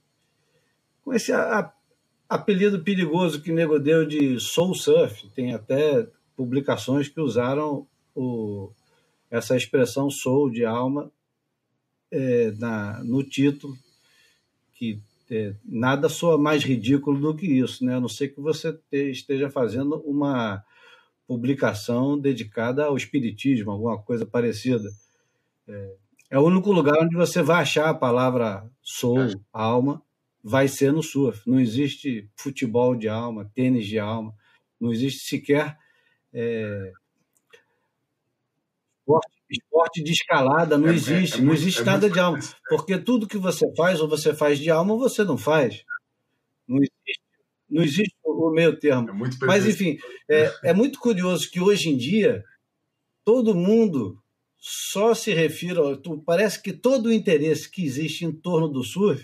com esse a, apelido perigoso que o nego deu de soul surf. Tem até publicações que usaram o, essa expressão soul, de alma, é, na, no título, que é, nada soa mais ridículo do que isso, né? A não ser que você te, esteja fazendo uma publicação dedicada ao espiritismo, alguma coisa parecida. É, é o único lugar onde você vai achar a palavra soul, alma, vai ser no surf. Não existe futebol de alma, tênis de alma, não existe sequer é, esporte, esporte de escalada, não É- é- existe, é não muito- existe é nada muito de alma, parecido. porque tudo que você faz, ou você faz de alma ou você não faz. Não existe, não existe o meio termo. É muito Mas, parecido. enfim, é, é muito curioso que hoje em dia todo mundo só se refere, parece que todo o interesse que existe em torno do surf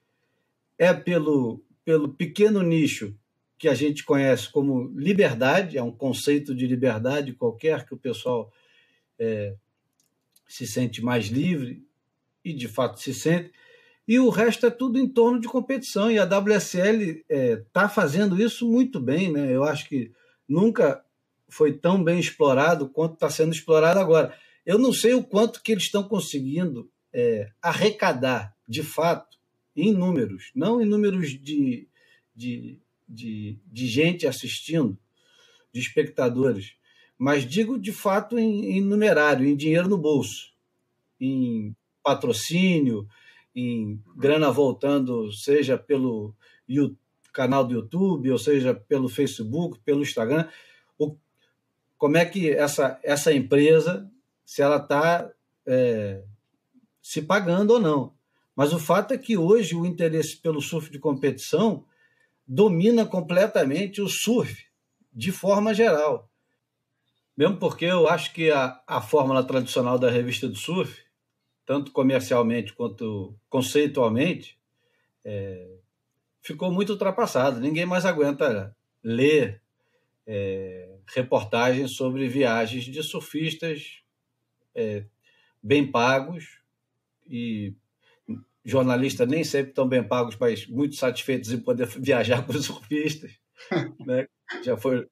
é pelo, pelo pequeno nicho que a gente conhece como liberdade, é um conceito de liberdade qualquer que o pessoal é, se sente mais livre, e de fato se sente, e o resto é tudo em torno de competição, e a W S L está é, fazendo isso muito bem, né? Eu acho que nunca foi tão bem explorado quanto está sendo explorado agora. Eu não sei o quanto que eles estão conseguindo é, arrecadar, de fato, em números, não em números de, de, de, de gente assistindo, de espectadores, mas digo de fato em, em numerário, em dinheiro no bolso, em patrocínio, em grana voltando, seja pelo canal do YouTube, ou seja pelo Facebook, pelo Instagram. O, como é que essa, essa empresa, se ela está é, se pagando ou não. Mas o fato é que hoje o interesse pelo surf de competição domina completamente o surf, de forma geral. Mesmo porque eu acho que a, a fórmula tradicional da revista do surf, tanto comercialmente quanto conceitualmente, é, ficou muito ultrapassada. Ninguém mais aguenta ler é, reportagens sobre viagens de surfistas é, bem pagos, e jornalistas nem sempre estão bem pagos, mas muito satisfeitos em poder viajar com os surfistas, né? Já foi,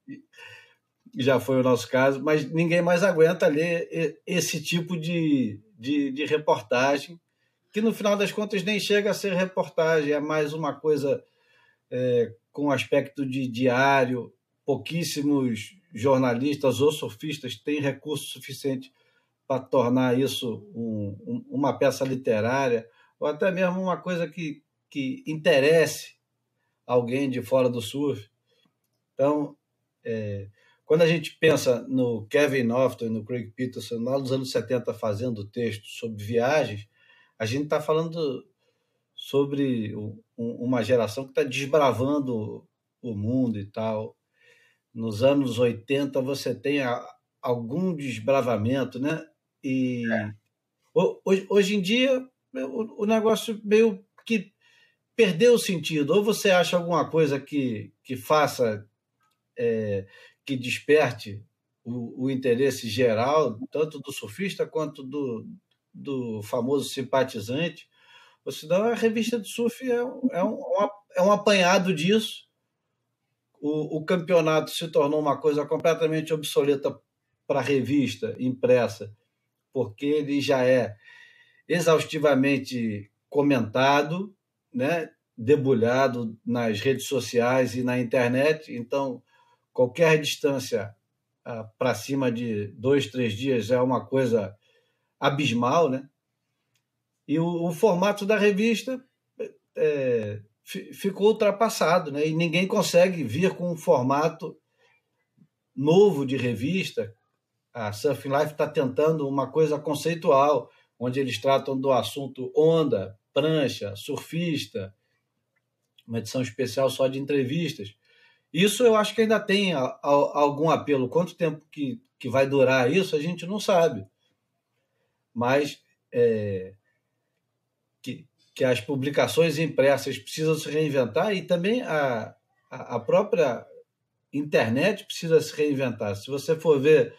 já foi o nosso caso, mas ninguém mais aguenta ler esse tipo de, de, de reportagem, que no final das contas nem chega a ser reportagem, é mais uma coisa é, com aspecto de diário. Pouquíssimos jornalistas ou surfistas têm recurso suficiente para tornar isso um, um, uma peça literária, ou até mesmo uma coisa que, que interesse alguém de fora do surf. Então, é, quando a gente pensa no Kevin Norton e no Craig Peterson, lá nos anos setenta, fazendo texto sobre viagens, a gente está falando sobre uma geração que está desbravando o mundo e tal. Nos anos oitenta você tem algum desbravamento, né? E é. hoje, hoje em dia o, o negócio meio que perdeu o sentido. Ou você acha alguma coisa que, que faça, é, que desperte o, o interesse geral, tanto do surfista quanto do, do famoso simpatizante, Ou senão a revista de surf é um, é um, é um apanhado disso. O, o campeonato se tornou uma coisa completamente obsoleta para a revista impressa, porque ele já é exaustivamente comentado, né, debulhado nas redes sociais e na internet. Então, qualquer distância ah, para cima de dois, três dias é uma coisa abismal, né? E o, o formato da revista é, f- ficou ultrapassado, né? E ninguém consegue vir com um formato novo de revista. A Surfing Life está tentando uma coisa conceitual, onde eles tratam do assunto onda, prancha, surfista, uma edição especial só de entrevistas. Isso eu acho que ainda tem a, a, algum apelo. Quanto tempo que, que vai durar isso, a gente não sabe. Mas é, que, que as publicações impressas precisam se reinventar e também a, a, a própria internet precisa se reinventar. Se você for ver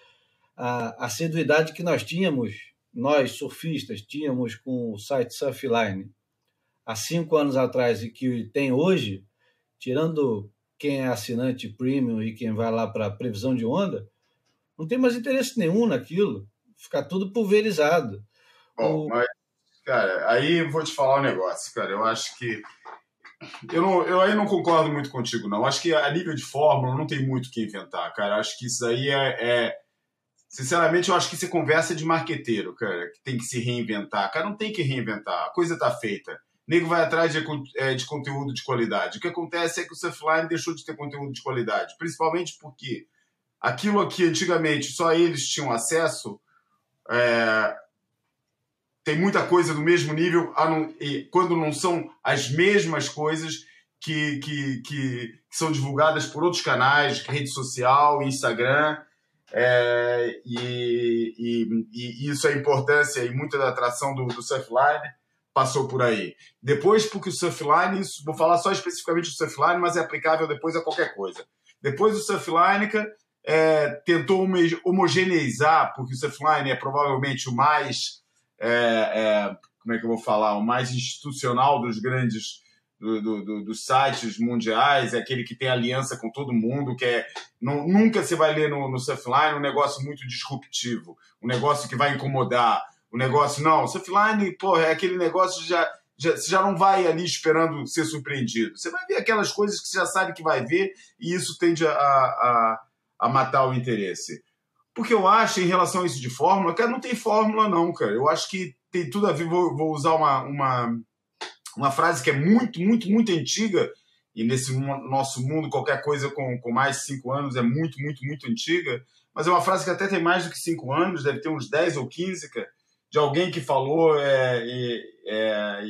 a assiduidade que nós tínhamos, nós surfistas, tínhamos com o site Surfline há cinco anos atrás e que tem hoje, tirando quem é assinante premium e quem vai lá para a previsão de onda, não tem mais interesse nenhum naquilo. Fica tudo pulverizado. Bom, o... mas, cara, aí eu vou te falar um negócio, cara. Eu acho que Eu, não, eu aí não concordo muito contigo, não. Acho que a nível de fórmula não tem muito o que inventar, cara. Acho que isso aí é, é... Sinceramente, eu acho que isso é conversa de marqueteiro, cara, que tem que se reinventar. Cara, não tem que reinventar. A coisa tá feita. O nego vai atrás de, é, de conteúdo de qualidade. O que acontece é que o Surfline deixou de ter conteúdo de qualidade, principalmente porque aquilo aqui, antigamente, só eles tinham acesso... É... Tem muita coisa do mesmo nível, a não, e quando não são as mesmas coisas que, que, que, que são divulgadas por outros canais, rede social, Instagram, é, e, e, e isso é a importância e muita da atração do, do Surfline passou por aí. Depois, porque o Surfline, isso, vou falar só especificamente do Surfline, mas é aplicável depois a qualquer coisa. Depois o Surfline é, tentou homogeneizar, porque o Surfline é provavelmente o mais... É, é, como é que eu vou falar, o mais institucional dos grandes do, do, do, dos sites mundiais, é aquele que tem aliança com todo mundo, que é, não, nunca você vai ler no, no Surfline um negócio muito disruptivo, um negócio que vai incomodar, um negócio, não, o Surfline, porra, é aquele negócio que já, já, você já não vai ali esperando ser surpreendido, você vai ver aquelas coisas que você já sabe que vai ver e isso tende a, a, a matar o interesse. Porque eu acho, em relação a isso de fórmula, cara, não tem fórmula não, cara. Eu acho que tem tudo a ver, vou, vou usar uma, uma, uma frase que é muito, muito, muito antiga, e nesse nosso mundo qualquer coisa com, com mais de cinco anos é muito, muito, muito antiga, mas é uma frase que até tem mais do que cinco anos, deve ter uns dez ou quinze, cara, de alguém que falou, é, é, é,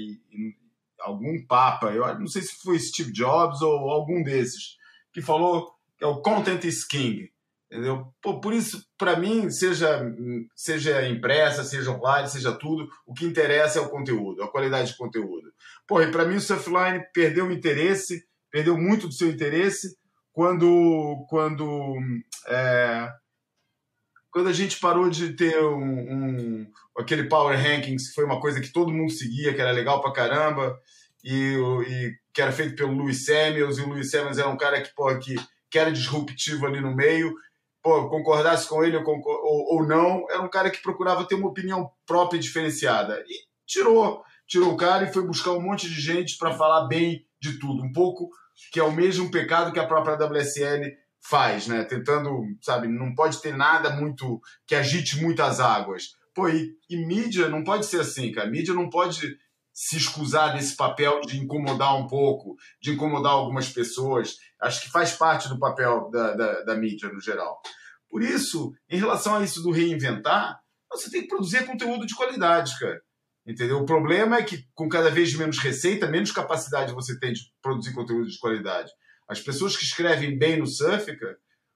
algum papa, eu não sei se foi Steve Jobs ou algum desses, que falou que é o content is king. Entendeu? Pô, por isso, para mim, seja, seja impressa, seja online, seja tudo, o que interessa é o conteúdo, a qualidade de conteúdo. Pô, e para mim o Surfline perdeu o interesse, perdeu muito do seu interesse quando, quando, é, quando a gente parou de ter um, um, aquele Power Rankings, que foi uma coisa que todo mundo seguia, que era legal pra caramba, e, e que era feito pelo Louis Samuels, e o Louis Samuels era um cara que, pô, que, que era disruptivo ali no meio. Pô, concordasse com ele ou, ou, ou não, era um cara que procurava ter uma opinião própria e diferenciada. E tirou, tirou o cara e foi buscar um monte de gente para falar bem de tudo. Um pouco que é o mesmo pecado que a própria W S L faz, né? Tentando, sabe, não pode ter nada muito que agite muitas águas. Pô, e, e mídia não pode ser assim, cara. Mídia não pode se escusar desse papel de incomodar um pouco, de incomodar algumas pessoas. Acho que faz parte do papel da, da, da mídia no geral. Por isso, em relação a isso do reinventar, você tem que produzir conteúdo de qualidade, cara. Entendeu? O problema é que com cada vez menos receita, menos capacidade você tem de produzir conteúdo de qualidade. As pessoas que escrevem bem no surf, cara,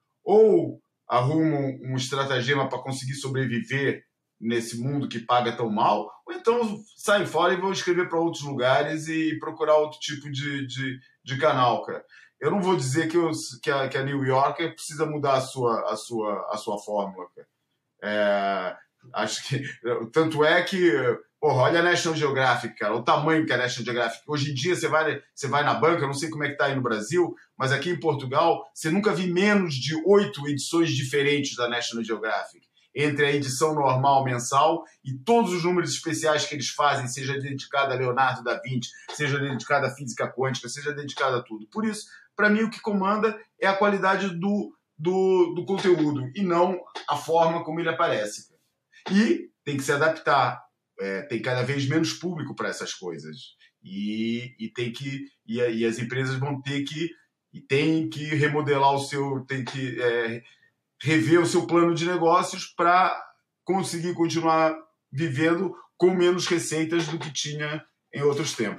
ou arrumam um estratagema para conseguir sobreviver nesse mundo que paga tão mal, ou então saem fora e vão escrever para outros lugares e procurar outro tipo de, de, de canal, cara. Eu não vou dizer que, eu, que, a, que a New Yorker precisa mudar a sua, a sua, a sua fórmula, cara. É, acho que, tanto é que Porra, olha a National Geographic, cara, o tamanho que é a National Geographic. Hoje em dia você vai, você vai na banca, eu não sei como é que tá aí no Brasil, mas aqui em Portugal você nunca vi menos de oito edições diferentes da National Geographic. Entre a edição normal mensal e todos os números especiais que eles fazem, seja dedicado a Leonardo da Vinci, seja dedicado à física quântica, seja dedicado a tudo. Por isso, para mim, o que comanda é a qualidade do, do, do conteúdo e não a forma como ele aparece. E tem que se adaptar. É, tem cada vez menos público para essas coisas. E, e, tem que, e, e as empresas vão ter que, e tem que remodelar o seu... Tem que... É, rever o seu plano de negócios para conseguir continuar vivendo com menos receitas do que tinha em outros tempos.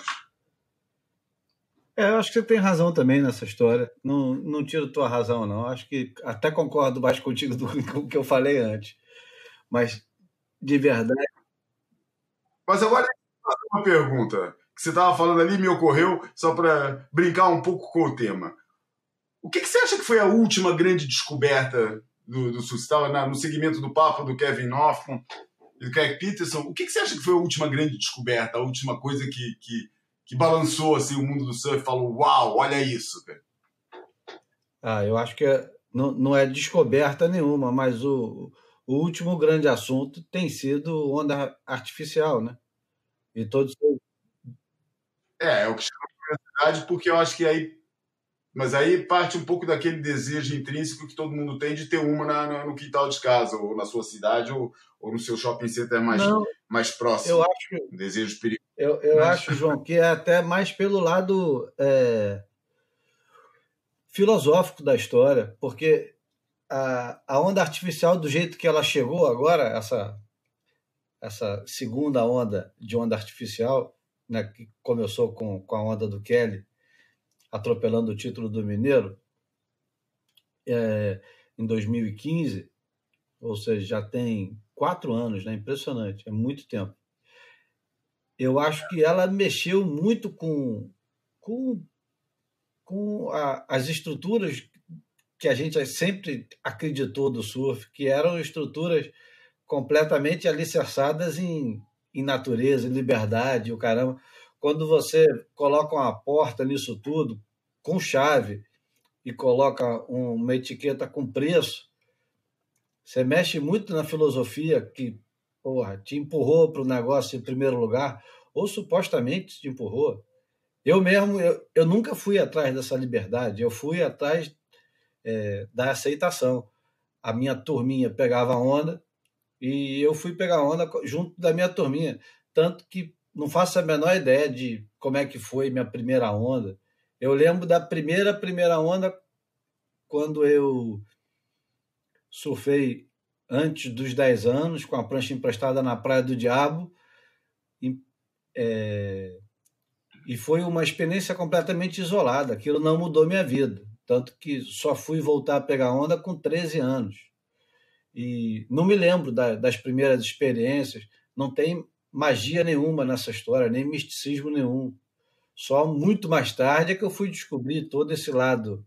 É, eu acho que você tem razão também nessa história. Não, não tiro tua razão, não. Acho que até concordo mais contigo do que eu falei antes. Mas, de verdade... Mas agora, uma pergunta que você estava falando ali me ocorreu, só para brincar um pouco com o tema. O que, que você acha que foi a última grande descoberta do, do Você estava no segmento do papo do Kevin Hoffman e do Craig Peterson. O que, que você acha que foi a última grande descoberta, a última coisa que, que, que balançou assim, o mundo do surf e falou, uau, olha isso, cara? Ah, eu acho que é, não, não é descoberta nenhuma, mas o, o último grande assunto tem sido onda artificial, né? E todos... É, é o que chama de curiosidade, porque eu acho que aí Mas aí parte um pouco daquele desejo intrínseco que todo mundo tem de ter uma na, no quintal de casa, ou na sua cidade, ou, ou no seu shopping center mais, mais próximo. Eu acho, um desejo perigoso. Eu, eu Mas... acho, João, que é até mais pelo lado é, filosófico da história, porque a, a onda artificial, do jeito que ela chegou agora, essa, essa segunda onda de onda artificial, né, que começou com, com a onda do Kelly, atropelando o título do Mineiro, é, em dois mil e quinze, ou seja, já tem quatro anos, né? Impressionante, é muito tempo. Eu acho que ela mexeu muito com, com, com a, as estruturas que a gente sempre acreditou do surf, que eram estruturas completamente alicerçadas em, em natureza, em liberdade, o caramba. Quando você coloca uma porta nisso tudo, com chave, e coloca uma etiqueta com preço, você mexe muito na filosofia que, porra, te empurrou para o negócio em primeiro lugar, ou supostamente te empurrou. Eu mesmo, eu, eu nunca fui atrás dessa liberdade, eu fui atrás é, da aceitação. A minha turminha pegava onda, e eu fui pegar onda junto da minha turminha, tanto que não faço a menor ideia de como é que foi minha primeira onda. Eu lembro da primeira, primeira onda quando eu surfei antes dos dez anos, com a prancha emprestada na Praia do Diabo, e, é, e foi uma experiência completamente isolada. Aquilo não mudou minha vida, tanto que só fui voltar a pegar onda com treze anos. E não me lembro da, das primeiras experiências, não tem magia nenhuma nessa história, nem misticismo nenhum. Só muito mais tarde é que eu fui descobrir todo esse lado,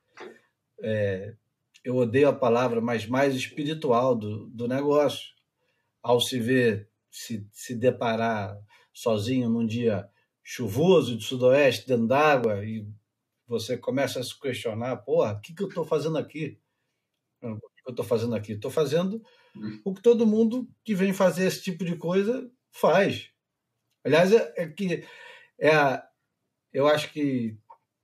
é, eu odeio a palavra, mas mais espiritual do, do negócio. Ao se ver, se, se deparar sozinho num dia chuvoso de sudoeste, dentro d'água, e você começa a se questionar, porra, o que, que eu estou fazendo aqui? O que eu estou fazendo aqui? Estou fazendo o que todo mundo que vem fazer esse tipo de coisa faz. Aliás, é, é que é a, eu acho que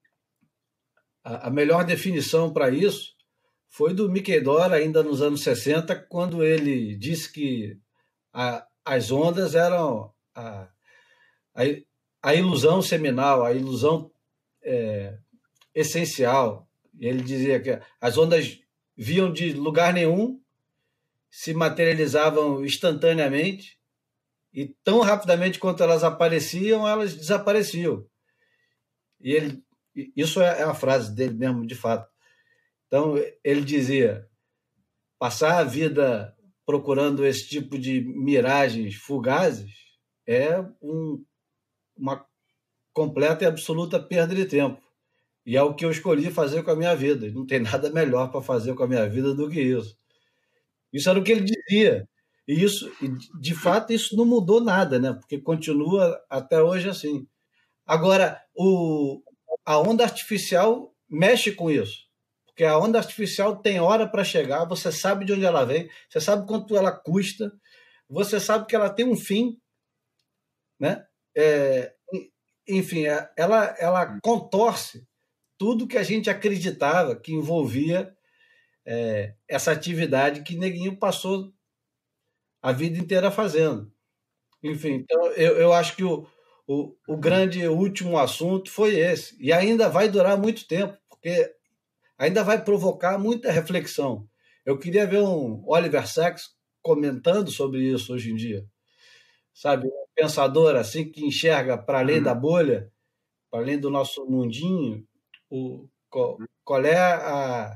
a, a melhor definição para isso foi do Mickey Dora, ainda nos anos sessenta, quando ele disse que a, as ondas eram a, a, a ilusão seminal, a ilusão é, essencial. Ele dizia que as ondas vinham de lugar nenhum, se materializavam instantaneamente, e tão rapidamente quanto elas apareciam, elas desapareciam. E ele, isso é a frase dele mesmo, de fato. Então, ele dizia, passar a vida procurando esse tipo de miragens fugazes é um, uma completa e absoluta perda de tempo. E é o que eu escolhi fazer com a minha vida. Não tem nada melhor para fazer com a minha vida do que isso. Isso era o que ele dizia. E isso, de fato, isso não mudou nada, né? Porque continua até hoje assim. Agora, o, a onda artificial mexe com isso. Porque a onda artificial tem hora para chegar, você sabe de onde ela vem, você sabe quanto ela custa, você sabe que ela tem um fim, né? É, enfim, ela, ela contorce tudo que a gente acreditava que envolvia é, essa atividade que Neguinho passou a vida inteira fazendo. Enfim, então eu, eu acho que o, o, o grande último assunto foi esse. E ainda vai durar muito tempo, porque ainda vai provocar muita reflexão. Eu queria ver um Oliver Sacks comentando sobre isso hoje em dia. Sabe, um pensador assim que enxerga para além uhum. da bolha, para além do nosso mundinho, o, qual, qual é a...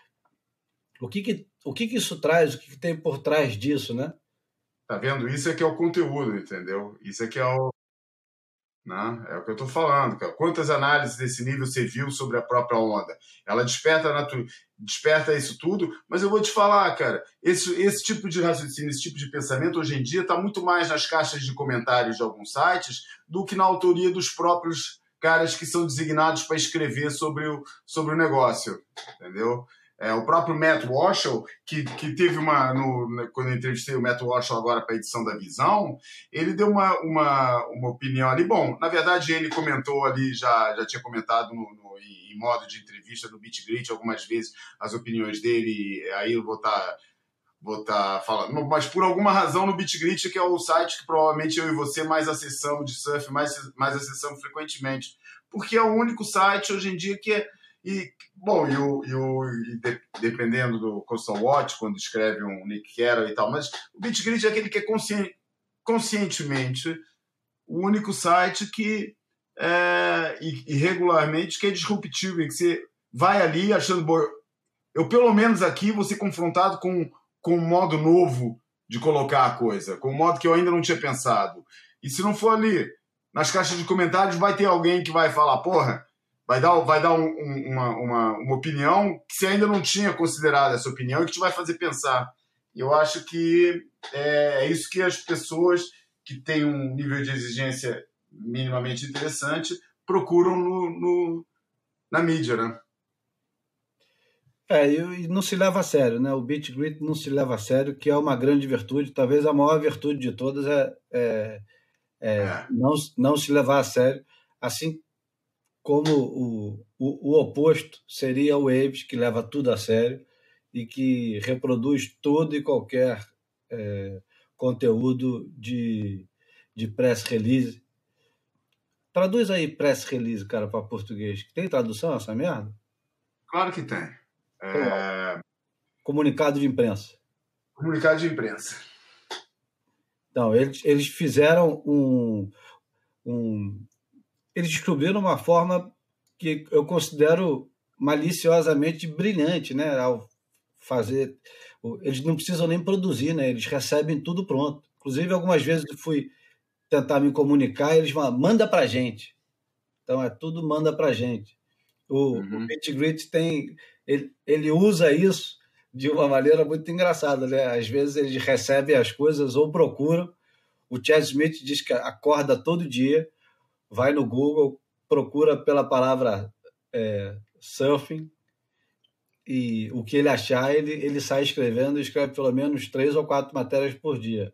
O que que, o que que isso traz, o que, que tem por trás disso, né? Tá vendo? Isso é que é o conteúdo, entendeu? Isso é que é o... Né? É o que eu estou falando, cara. Quantas análises desse nível você viu sobre a própria onda? Ela desperta, natu... desperta isso tudo, mas eu vou te falar, cara, esse, esse tipo de raciocínio, esse tipo de pensamento hoje em dia está muito mais nas caixas de comentários de alguns sites do que na autoria dos próprios caras que são designados para escrever sobre o, sobre o negócio, entendeu? É, o próprio Matt Walsh, que, que teve uma... No, quando eu entrevistei o Matt Walsh agora para a edição da Visão, ele deu uma, uma, uma opinião ali. Bom, na verdade, ele comentou ali, já, já tinha comentado no, no, em modo de entrevista no Beat Grit algumas vezes as opiniões dele, aí eu vou estar vou tá falando. Mas por alguma razão no Beat Grit, que é o site que provavelmente eu e você mais acessamos de surf, mais, mais acessamos frequentemente, porque é o único site hoje em dia que é... E, bom, e, o, e, o, e de, dependendo do Coastal Watch, quando escreve um Nick Carroll e tal, mas o Beat Grit é aquele que é consci, conscientemente o único site que é, e, e regularmente que é disruptivo, e que você vai ali achando, bom, eu pelo menos aqui vou ser confrontado com, com um modo novo de colocar a coisa, com um modo que eu ainda não tinha pensado. E se não for ali, nas caixas de comentários vai ter alguém que vai falar, porra, Vai dar, vai dar um, um, uma, uma, uma opinião que você ainda não tinha considerado essa opinião e que te vai fazer pensar. E eu acho que é, é isso que as pessoas que têm um nível de exigência minimamente interessante procuram no, no, na mídia, né? É, e não se leva a sério, né? O Beat Grit não se leva a sério, que é uma grande virtude. Talvez a maior virtude de todas é, é, é, é. Não, não se levar a sério. Assim como o, o, o oposto seria o Waves, que leva tudo a sério e que reproduz todo e qualquer é, conteúdo de, de press release. Traduz aí press release, cara, para português. Tem tradução essa merda? Claro que tem. É... Comunicado de imprensa. Comunicado de imprensa. Então, eles, eles fizeram um... um eles descobriram uma forma que eu considero maliciosamente brilhante, né? Ao fazer... Eles não precisam nem produzir, né? Eles recebem tudo pronto. Inclusive, algumas vezes eu fui tentar me comunicar e eles falam, manda pra gente. Então, é tudo manda pra gente. O, uhum. o Beat Grit tem... Ele, ele usa isso de uma maneira muito engraçada, né? Às vezes eles recebem as coisas ou procuram. O Chad Smith diz que acorda todo dia, vai no Google, procura pela palavra é, surfing e o que ele achar, ele, ele sai escrevendo e escreve pelo menos três ou quatro matérias por dia.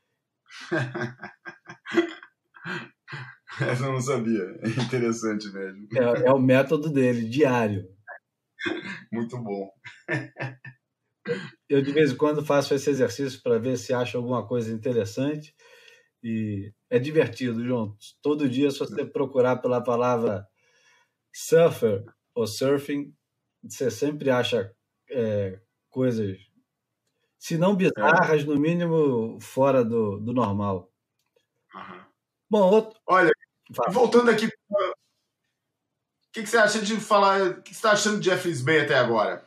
Essa eu não sabia. É interessante mesmo. É, é o método dele, diário. Muito bom. Eu, de vez em quando, faço esse exercício para ver se acho alguma coisa interessante. E é divertido, João. Todo dia, se você procurar pela palavra surfer ou surfing, você sempre acha é, coisas, se não bizarras, no mínimo fora do, do normal. Uhum. Bom, outro... Olha, Fala. Voltando aqui, o que, que você acha de falar? O que você está achando de Jeffreys Bay até agora?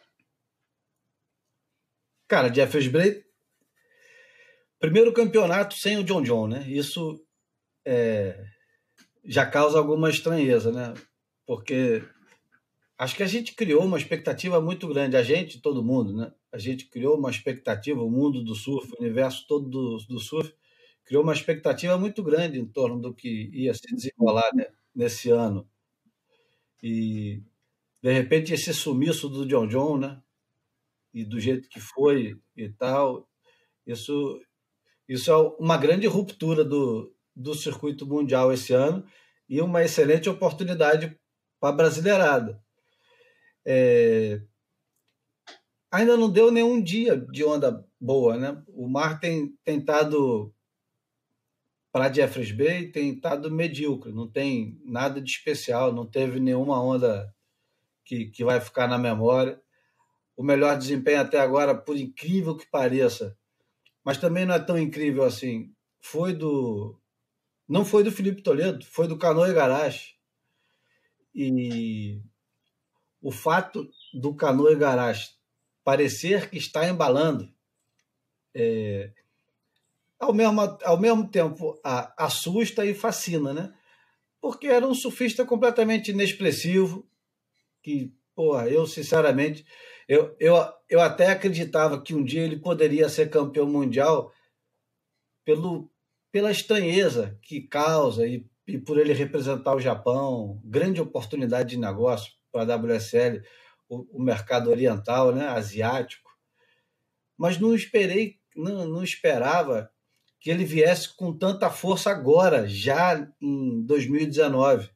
Cara, Jeffreys Bay, primeiro campeonato sem o John John, né? Isso é, já causa alguma estranheza, né? Porque acho que a gente criou uma expectativa muito grande, a gente, todo mundo, né? a gente criou uma expectativa, o mundo do surf, o universo todo do, do surf, criou uma expectativa muito grande em torno do que ia se desenrolar, né, nesse ano. E, de repente, esse sumiço do John John, né, e do jeito que foi e tal, isso, isso é uma grande ruptura do, do circuito mundial esse ano e uma excelente oportunidade para a brasileirada. É, ainda não deu nenhum dia de onda boa, né? O mar tem tentado para Jeffreys Bay, tem estado medíocre, não tem nada de especial, não teve nenhuma onda que, que vai ficar na memória. O melhor desempenho até agora, por incrível que pareça, mas também não é tão incrível assim, foi do... não foi do Felipe Toledo, foi do Canoa Igarashi. E o fato do Canoa Igarashi parecer que está embalando, é, ao, mesmo, ao mesmo tempo a, assusta e fascina, né? Porque era um surfista completamente inexpressivo, que, porra, eu sinceramente, eu, eu, eu até acreditava que um dia ele poderia ser campeão mundial pelo, pela estranheza que causa e, e por ele representar o Japão, grande oportunidade de negócio para a W S L, o, o mercado oriental, né, asiático, mas não esperei, não, não esperava que ele viesse com tanta força agora, já em dois mil e dezenove.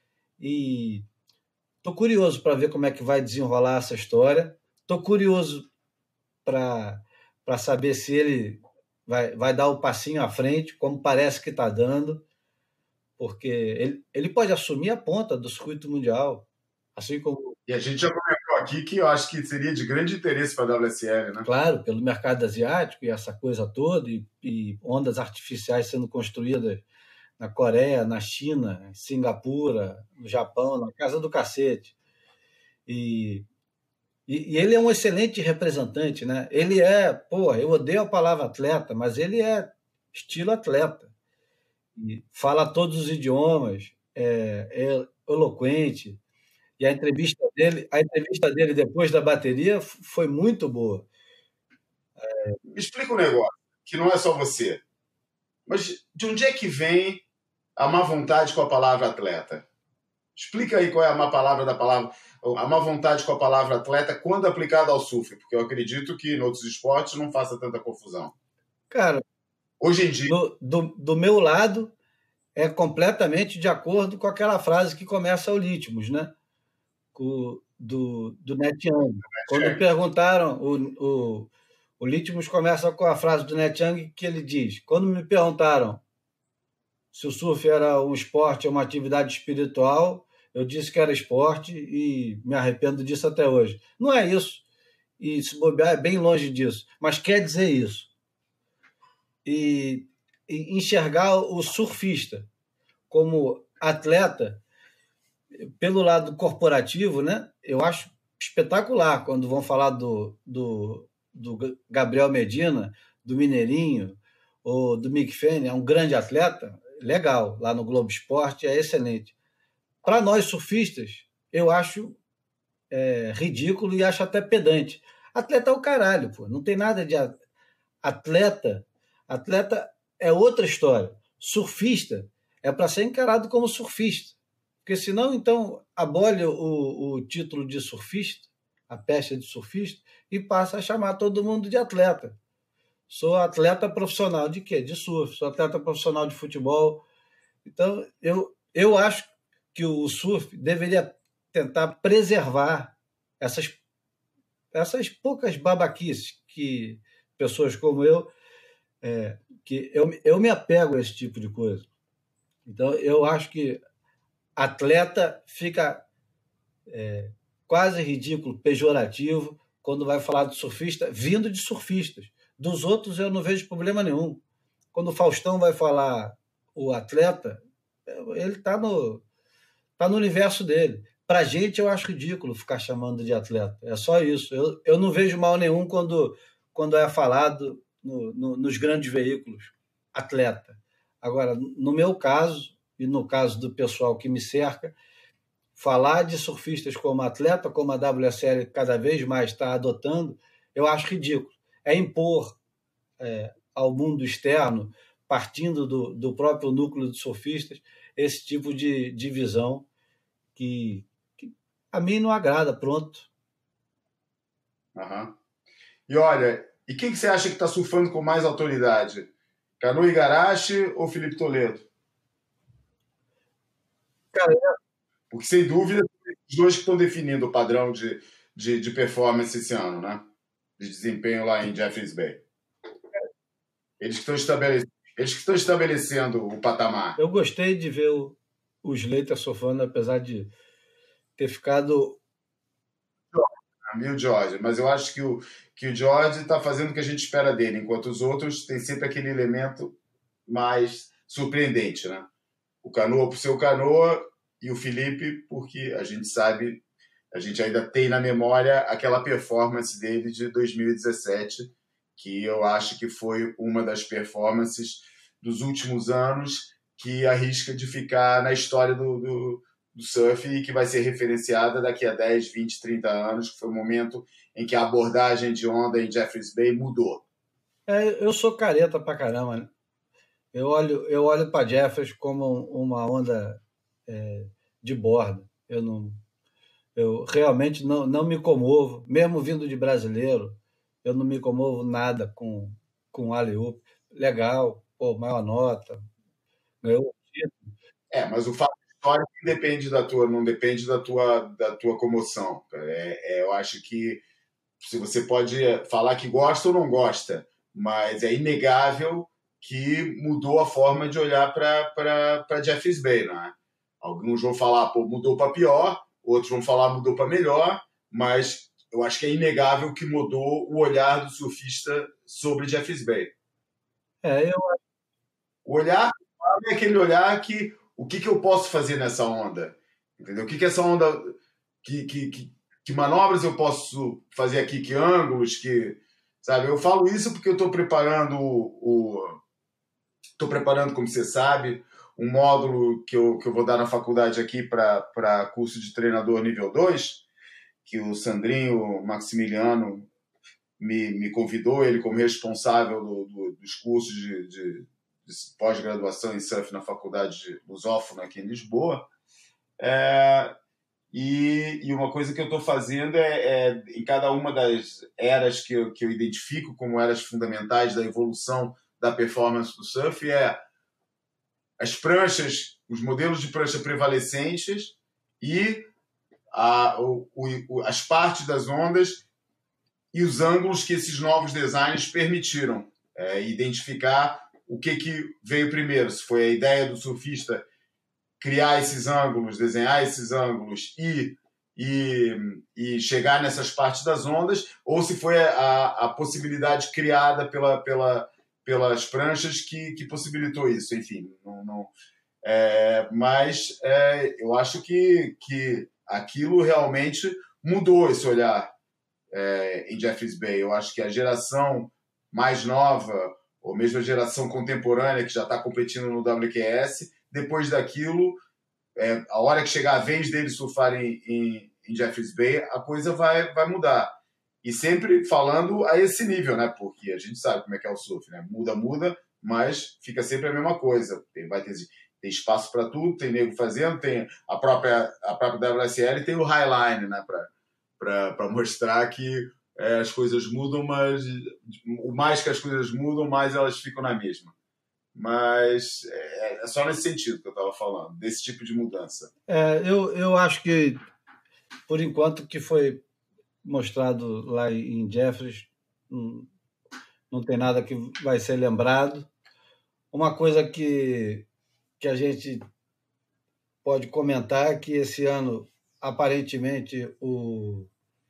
E estou curioso para ver como é que vai desenrolar essa história. Estou curioso para para saber se ele vai, vai dar o passinho à frente, como parece que está dando, porque ele, ele pode assumir a ponta do circuito mundial, assim como... E a gente já comentou aqui que eu acho que seria de grande interesse para a W S L, né? Claro, pelo mercado asiático e essa coisa toda, e, e ondas artificiais sendo construídas na Coreia, na China, em Singapura, no Japão, na casa do cacete. E, e, e ele é um excelente representante, né? Ele é, pô, eu odeio a palavra atleta, mas ele é estilo atleta. E fala todos os idiomas, é, é eloquente. E a entrevista dele, a entrevista dele depois da bateria foi muito boa. É... Me explica um negócio, que não é só você. Mas de onde é que vem a má vontade com a palavra atleta? Explica aí qual é a má palavra da palavra, a má vontade com a palavra atleta quando aplicada ao surf, porque eu acredito que em outros esportes não faça tanta confusão. Cara, hoje em dia... Do, do, do meu lado, é completamente de acordo com aquela frase que começa o Litmus, né? O, do, do Net Young. Quando perguntaram, o, o, o Litmus começa com a frase do Net Young que ele diz: quando me perguntaram se o surf era um esporte ou uma atividade espiritual, eu disse que era esporte e me arrependo disso até hoje. Não é isso, e se bobear é bem longe disso, mas quer dizer isso. E, e enxergar o surfista como atleta pelo lado corporativo, né? Eu acho espetacular quando vão falar do, do, do Gabriel Medina, do Mineirinho, ou do Mick Fanning, é um grande atleta, legal, lá no Globo Esporte, é excelente. Para nós surfistas, eu acho é, ridículo e acho até pedante. Atleta é o caralho, pô. Não tem nada de atleta. Atleta é outra história. Surfista é para ser encarado como surfista. Porque senão, então, abole o, o título de surfista, a pecha de surfista, e passa a chamar todo mundo de atleta. Sou atleta profissional de quê? De surf. Sou atleta profissional de futebol. Então, eu, eu acho que o surf deveria tentar preservar essas, essas poucas babaquices que pessoas como eu, é, que eu, eu me apego a esse tipo de coisa. Então, eu acho que atleta fica é, quase ridículo, pejorativo, quando vai falar de surfista, vindo de surfistas. Dos outros eu não vejo problema nenhum. Quando o Faustão vai falar o atleta, ele está no, tá no universo dele. Para a gente, eu acho ridículo ficar chamando de atleta. É só isso. Eu, eu não vejo mal nenhum quando, quando é falado no, no, nos grandes veículos, atleta. Agora, no meu caso, e no caso do pessoal que me cerca, falar de surfistas como atleta, como a W S L cada vez mais está adotando, eu acho ridículo. É impor é, ao mundo externo, partindo do, do próprio núcleo de surfistas, esse tipo de divisão que, que a mim não agrada, pronto. Uhum. E olha, e quem que você acha que está surfando com mais autoridade? Kanoa Igarashi ou Felipe Toledo? Cara, porque, sem dúvida, os dois que estão definindo o padrão de, de, de performance esse ano, né? De desempenho lá em Jeffreys Bay. Eles que estão estabelecendo, eles que estão estabelecendo o patamar. Eu gostei de ver o, o Slater surfando, apesar de ter ficado... Mil George, mas eu acho que o, que o George está fazendo o que a gente espera dele, enquanto os outros têm sempre aquele elemento mais surpreendente, né? O Canoa por ser o Canoa e o Felipe porque a gente sabe, a gente ainda tem na memória aquela performance dele de dois mil e dezessete, que eu acho que foi uma das performances dos últimos anos que arrisca de ficar na história do, do, do surf e que vai ser referenciada daqui a dez, vinte, trinta anos, que foi o momento em que a abordagem de onda em Jeffreys Bay mudou. É, eu sou careta pra caramba, né? Eu olho, eu olho para Jeffreys como uma onda é, de borda. Eu, não, eu realmente não, não me comovo, mesmo vindo de brasileiro, eu não me comovo nada com, com alley-oop. Legal, pô, maior nota, ganhou. É, mas o fato histórico depende da tua, não depende da tua, da tua comoção. É, é, eu acho que se você pode falar que gosta ou não gosta, mas é inegável que mudou a forma de olhar para Jeffreys Bay, né? Alguns vão falar, pô, mudou para pior, outros vão falar, mudou para melhor, mas eu acho que é inegável que mudou o olhar do surfista sobre Jeffreys Bay. É, eu... O olhar é aquele olhar que o que, que eu posso fazer nessa onda? Entendeu? O que, que essa onda... Que, que, que, que manobras eu posso fazer aqui? Que ângulos? Que, sabe? Eu falo isso porque eu estou preparando o... Estou preparando, como você sabe, um módulo que eu, que eu vou dar na faculdade aqui para curso de treinador nível dois, que o Sandrinho Maximiliano me, me convidou, ele como responsável do, do, dos cursos de, de, de pós-graduação em surf na faculdade de Lusófona, aqui em Lisboa. É, e, e uma coisa que eu estou fazendo é, é, em cada uma das eras que eu, que eu identifico como eras fundamentais da evolução da performance do surf, é as pranchas, os modelos de prancha prevalecentes e a, o, o, as partes das ondas e os ângulos que esses novos designs permitiram é, identificar o que, que veio primeiro, se foi a ideia do surfista criar esses ângulos, desenhar esses ângulos e, e, e chegar nessas partes das ondas, ou se foi a, a possibilidade criada pela, pela, pelas pranchas que, que possibilitou isso. Enfim, não, não, é, mas é, eu acho que, que aquilo realmente mudou esse olhar é, em Jeffreys Bay. Eu acho que a geração mais nova, ou mesmo a geração contemporânea que já está competindo no W Q S, depois daquilo, é, a hora que chegar a vez deles surfarem em, em Jeffreys Bay, a coisa vai, vai mudar. E sempre falando a esse nível, né? Porque a gente sabe como é que é o surf, né? Muda, muda, mas fica sempre a mesma coisa. Tem, vai ter, tem espaço para tudo, tem nego fazendo, tem a própria, a própria W S L tem o Highline, né? Para mostrar que é, as coisas mudam, mas o mais que as coisas mudam, mais elas ficam na mesma. Mas é, é só nesse sentido que eu estava falando, desse tipo de mudança. É, eu, eu acho que, por enquanto, que foi mostrado lá em Jeffreys, não, não tem nada que vai ser lembrado. Uma coisa que, que a gente pode comentar é que esse ano, aparentemente, o,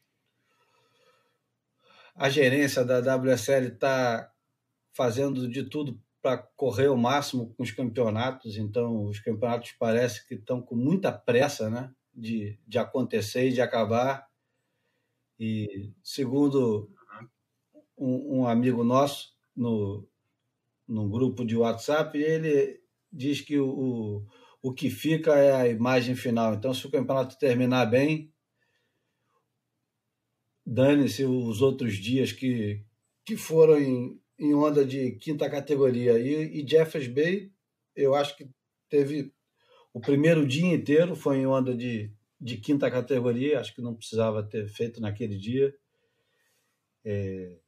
a gerência da W S L está fazendo de tudo para correr o máximo com os campeonatos, então os campeonatos parece que estão com muita pressa, né, de, de acontecer e de acabar. E segundo um, um amigo nosso no, no grupo de WhatsApp, ele diz que o, o que fica é a imagem final. Então, se o campeonato terminar bem, dane-se os outros dias que, que foram em, em onda de quinta categoria. E, e Jeffreys Bay, eu acho que teve o primeiro dia inteiro foi em onda de, de quinta categoria, acho que não precisava ter feito naquele dia. É...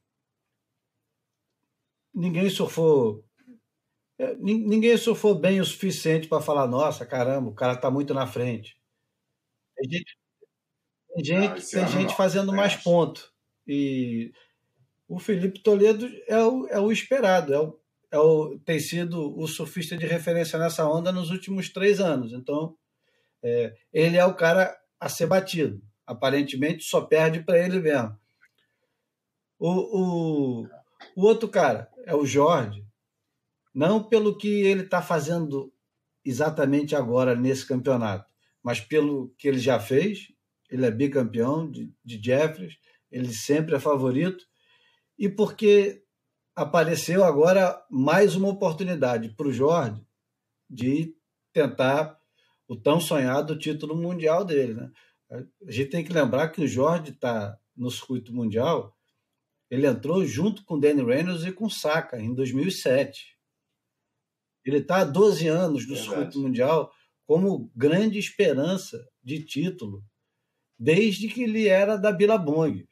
Ninguém surfou é, ninguém surfou bem o suficiente para falar, nossa, caramba, o cara está muito na frente. Tem gente, tem gente, tem gente fazendo mais ponto. E o Felipe Toledo é o, é o esperado, é o, é o, tem sido o surfista de referência nessa onda nos últimos três anos. Então, é, ele é o cara a ser batido. Aparentemente, só perde para ele mesmo. O, o, o outro cara é o Jorge, não pelo que ele está fazendo exatamente agora nesse campeonato, mas pelo que ele já fez. Ele é bicampeão de, de Jeffreys, ele sempre é favorito, e porque apareceu agora mais uma oportunidade para o Jorge de tentar o tão sonhado título mundial dele, né? A gente tem que lembrar que o Jorge está no circuito mundial, ele entrou junto com o Danny Reynolds e com o Saka em dois mil e sete. Ele está há doze anos no Verdade. circuito mundial como grande esperança de título, desde que ele era da Billabong.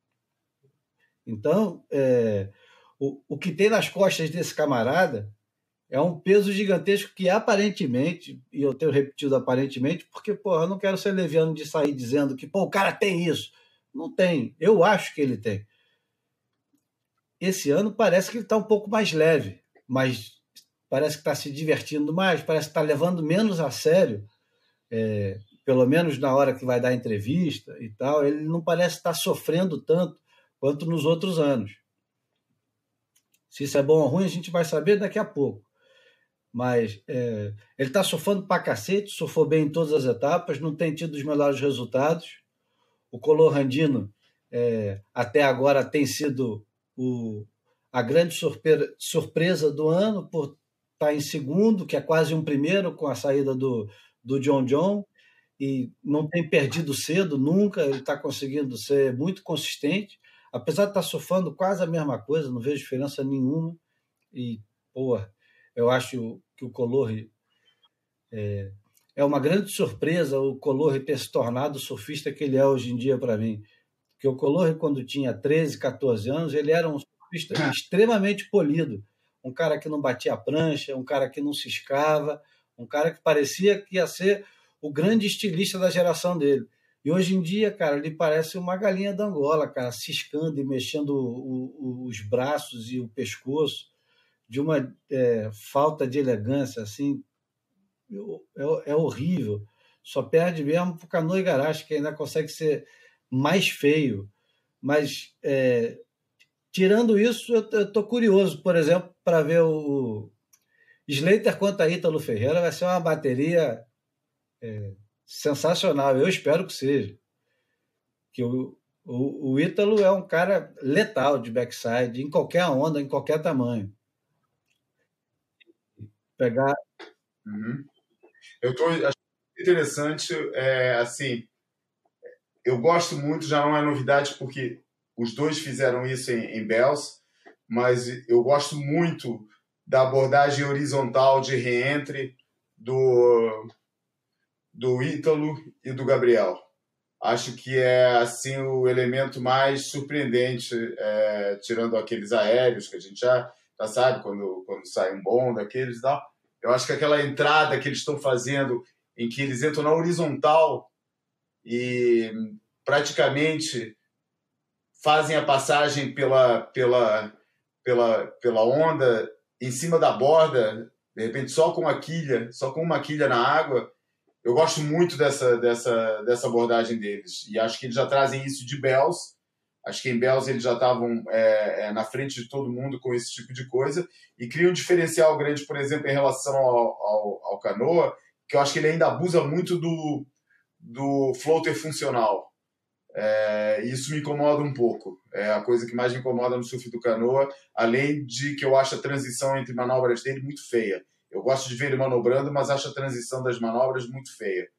Então, é, o, o que tem nas costas desse camarada é um peso gigantesco que aparentemente, e eu tenho repetido aparentemente, porque, porra, eu não quero ser leviano de sair dizendo que, pô, o cara tem isso. Não tem. Eu acho que ele tem. Esse ano parece que ele está um pouco mais leve, mas parece que está se divertindo mais, parece que está levando menos a sério, é, pelo menos na hora que vai dar entrevista e tal, ele não parece estar sofrendo tanto quanto nos outros anos. Se isso é bom ou ruim, a gente vai saber daqui a pouco. Mas é, ele está surfando pra cacete, surfou bem em todas as etapas, não tem tido os melhores resultados. O Color Randino, é, até agora, tem sido o, a grande surpre, surpresa do ano, por estar em segundo, que é quase um primeiro, com a saída do, do John John, e não tem perdido cedo, nunca. Ele está conseguindo ser muito consistente, apesar de estar surfando quase a mesma coisa, não vejo diferença nenhuma. E, porra, eu acho que o Color é, é uma grande surpresa o Color ter se tornado o surfista que ele é hoje em dia para mim. Porque o Color, quando tinha treze, catorze anos, ele era um surfista extremamente polido. Um cara que não batia a prancha, um cara que não ciscava, um cara que parecia que ia ser o grande estilista da geração dele. E hoje em dia, cara, ele parece uma galinha da Angola, cara, ciscando e mexendo o, o, os braços e o pescoço, de uma é, falta de elegância, assim, é, é horrível. Só perde mesmo pro Kanoa Igarashi, que ainda consegue ser mais feio. Mas, é, tirando isso, eu estou curioso, por exemplo, para ver o Slater contra Ítalo Ferreira. Vai ser uma bateria é, sensacional. Eu espero que seja. Que o, o, o Ítalo é um cara letal de backside, em qualquer onda, em qualquer tamanho. Pegar... Uhum. Eu estou achando interessante, é, assim, eu gosto muito, já não é novidade, porque os dois fizeram isso em, em Bells, mas eu gosto muito da abordagem horizontal de reentre do, do Ítalo e do Gabriel. Acho que é assim o elemento mais surpreendente, é, tirando aqueles aéreos que a gente já, já sabe, quando, quando sai um bom daqueles e tal. Eu acho que aquela entrada que eles estão fazendo, em que eles entram na horizontal e praticamente fazem a passagem pela, pela, pela, pela onda em cima da borda, de repente só com a quilha, só com uma quilha na água. Eu gosto muito dessa, dessa, dessa abordagem deles. E acho que eles já trazem isso de Bells. Acho que em Bells eles já estavam é, é, na frente de todo mundo com esse tipo de coisa e criam um diferencial grande, por exemplo, em relação ao, ao, ao Kanoa, que eu acho que ele ainda abusa muito do, do floater funcional. É, isso me incomoda um pouco. É a coisa que mais me incomoda no surf do Kanoa, além de que eu acho a transição entre manobras dele muito feia. Eu gosto de ver ele manobrando, mas acho a transição das manobras muito feia.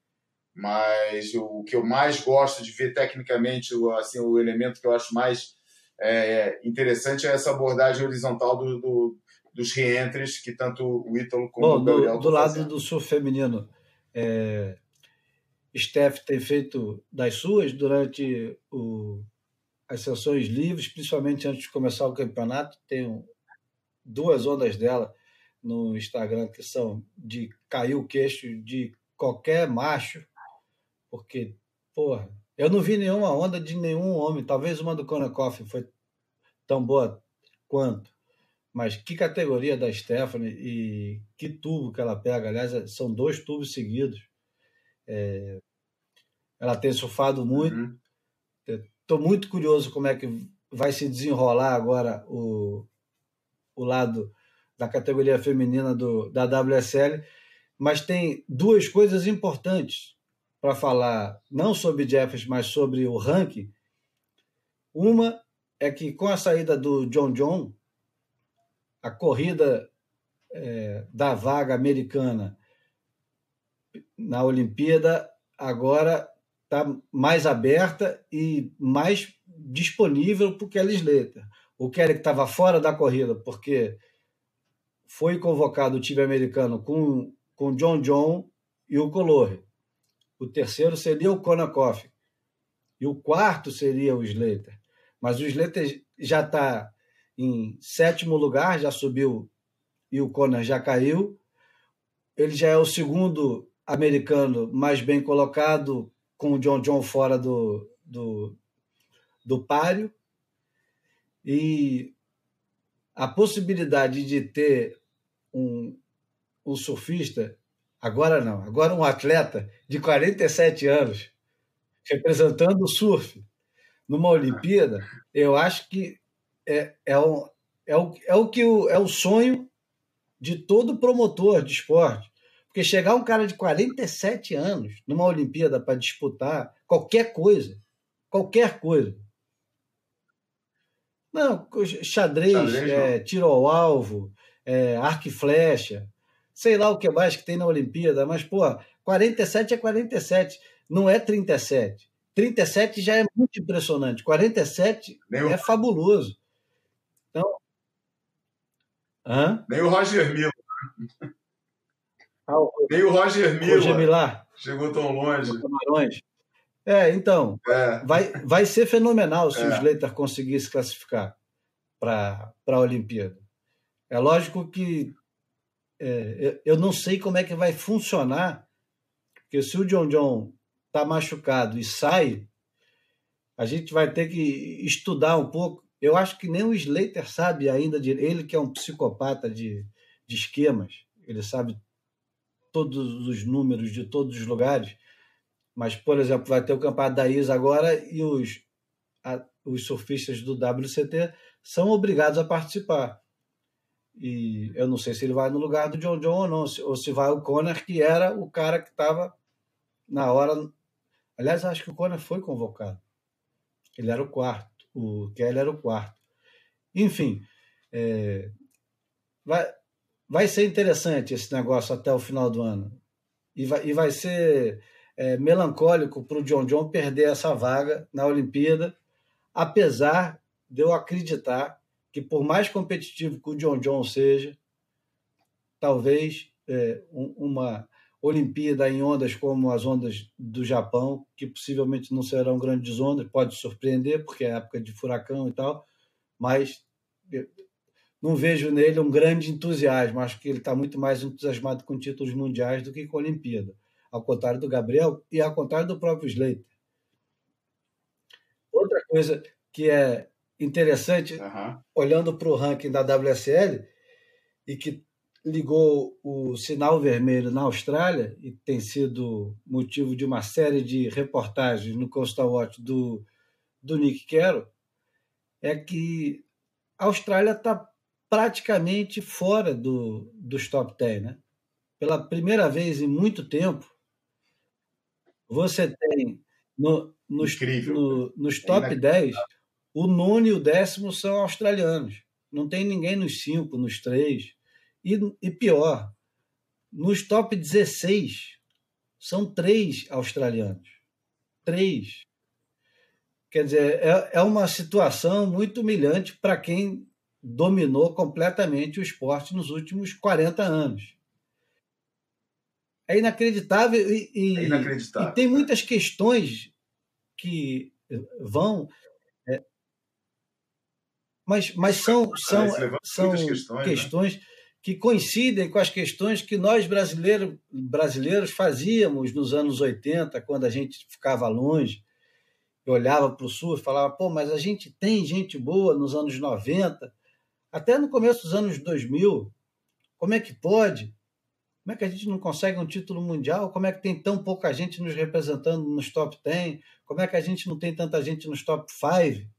mas o que eu mais gosto de ver tecnicamente, assim, o elemento que eu acho mais é, interessante é essa abordagem horizontal do, do, dos reentries que tanto o Ítalo como Bom, o Gabriel do, do estão lado fazendo. do surf feminino, é, Steph tem feito das suas durante o, as sessões livres, principalmente antes de começar o campeonato. Tem duas ondas dela no Instagram que são de cair o queixo de qualquer macho, porque, porra, eu não vi nenhuma onda de nenhum homem, talvez uma do Konakoff foi tão boa quanto, mas que categoria da Stephanie e que tubo que ela pega. Aliás, são dois tubos seguidos. É, ela tem surfado muito. Estou uhum. muito curioso como é que vai se desenrolar agora o, o lado da categoria feminina do, da W S L, mas tem duas coisas importantes para falar, não sobre Jeffers, mas sobre o ranking. Uma é que, com a saída do John John, a corrida é, da vaga americana na Olimpíada agora está mais aberta e mais disponível para o Kelly Slater. O Kelly, que estava fora da corrida porque foi convocado o time americano com com John John e o Colore. O terceiro seria o Konakoff. E o quarto seria o Slater. Mas o Slater já está em sétimo lugar, já subiu, e o Conor já caiu. Ele já é o segundo americano mais bem colocado, com o John John fora do, do, do páreo. E a possibilidade de ter um, um surfista, agora não, agora um atleta de quarenta e sete anos, representando o surf numa Olimpíada, eu acho que é, é, um, é, o, é o que o, é o sonho de todo promotor de esporte. Porque chegar um cara de quarenta e sete anos numa Olimpíada para disputar qualquer coisa, qualquer coisa. Não, xadrez, xadrez é, tiro ao alvo, é, arco e flecha, sei lá o que mais que tem na Olimpíada, mas, pô, quarenta e sete é quarenta e sete, não é trinta e sete. trinta e sete já é muito impressionante, quarenta e sete Nem é o... fabuloso. Então, hã? Nem o Roger Miller. Ah, o... Nem o Roger Miller. Roger Miller. Chegou tão longe. Camarões. É, então, é. Vai, vai ser fenomenal se é. o Slater conseguir se classificar para a Olimpíada. É lógico que é, eu não sei como é que vai funcionar, porque se o John John está machucado e sai, a gente vai ter que estudar um pouco. Eu acho que nem o Slater sabe ainda, de, ele que é um psicopata de, de esquemas, ele sabe todos os números de todos os lugares, mas, por exemplo, vai ter o campeonato da I S A agora e os, a, os surfistas do W C T são obrigados a participar. E eu não sei se ele vai no lugar do John John ou não, ou se vai o Conor, que era o cara que estava na hora. Aliás, acho que o Conor foi convocado. Ele era o quarto. O Kelly era o quarto. Enfim, é, vai, vai ser interessante esse negócio até o final do ano. E vai, e vai ser é, melancólico para o John John perder essa vaga na Olimpíada, apesar de eu acreditar que, por mais competitivo que o John John seja, talvez é, um, uma Olimpíada em ondas como as ondas do Japão, que possivelmente não serão grandes ondas, pode surpreender, porque é época de furacão e tal, mas não vejo nele um grande entusiasmo. Acho que ele está muito mais entusiasmado com títulos mundiais do que com a Olimpíada, ao contrário do Gabriel e ao contrário do próprio Slater. Outra coisa que é interessante, uhum. olhando para o ranking da W S L, e que ligou o sinal vermelho na Austrália, e tem sido motivo de uma série de reportagens no Coastal Watch do, do Nick Carroll, é que a Austrália está praticamente fora do, dos top dez. Né? Pela primeira vez em muito tempo, você tem no, nos, no, nos top dez, o nono e o décimo são australianos. Não tem ninguém nos cinco, nos três. E, e pior, nos top dezesseis, são três australianos. Três. Quer dizer, é, é uma situação muito humilhante para quem dominou completamente o esporte nos últimos quarenta anos. É inacreditável e, e, É inacreditável, e tem né? muitas questões que vão... É, mas, mas são, são, Isso levanta são muitas questões, questões né? que coincidem com as questões que nós brasileiros, brasileiros fazíamos nos anos oitenta, quando a gente ficava longe, olhava para o sul e falava, pô, mas a gente tem gente boa nos anos noventa, até no começo dos anos dois mil, como é que pode? Como é que a gente não consegue um título mundial? Como é que tem tão pouca gente nos representando nos top dez? Como é que a gente não tem tanta gente nos top cinco?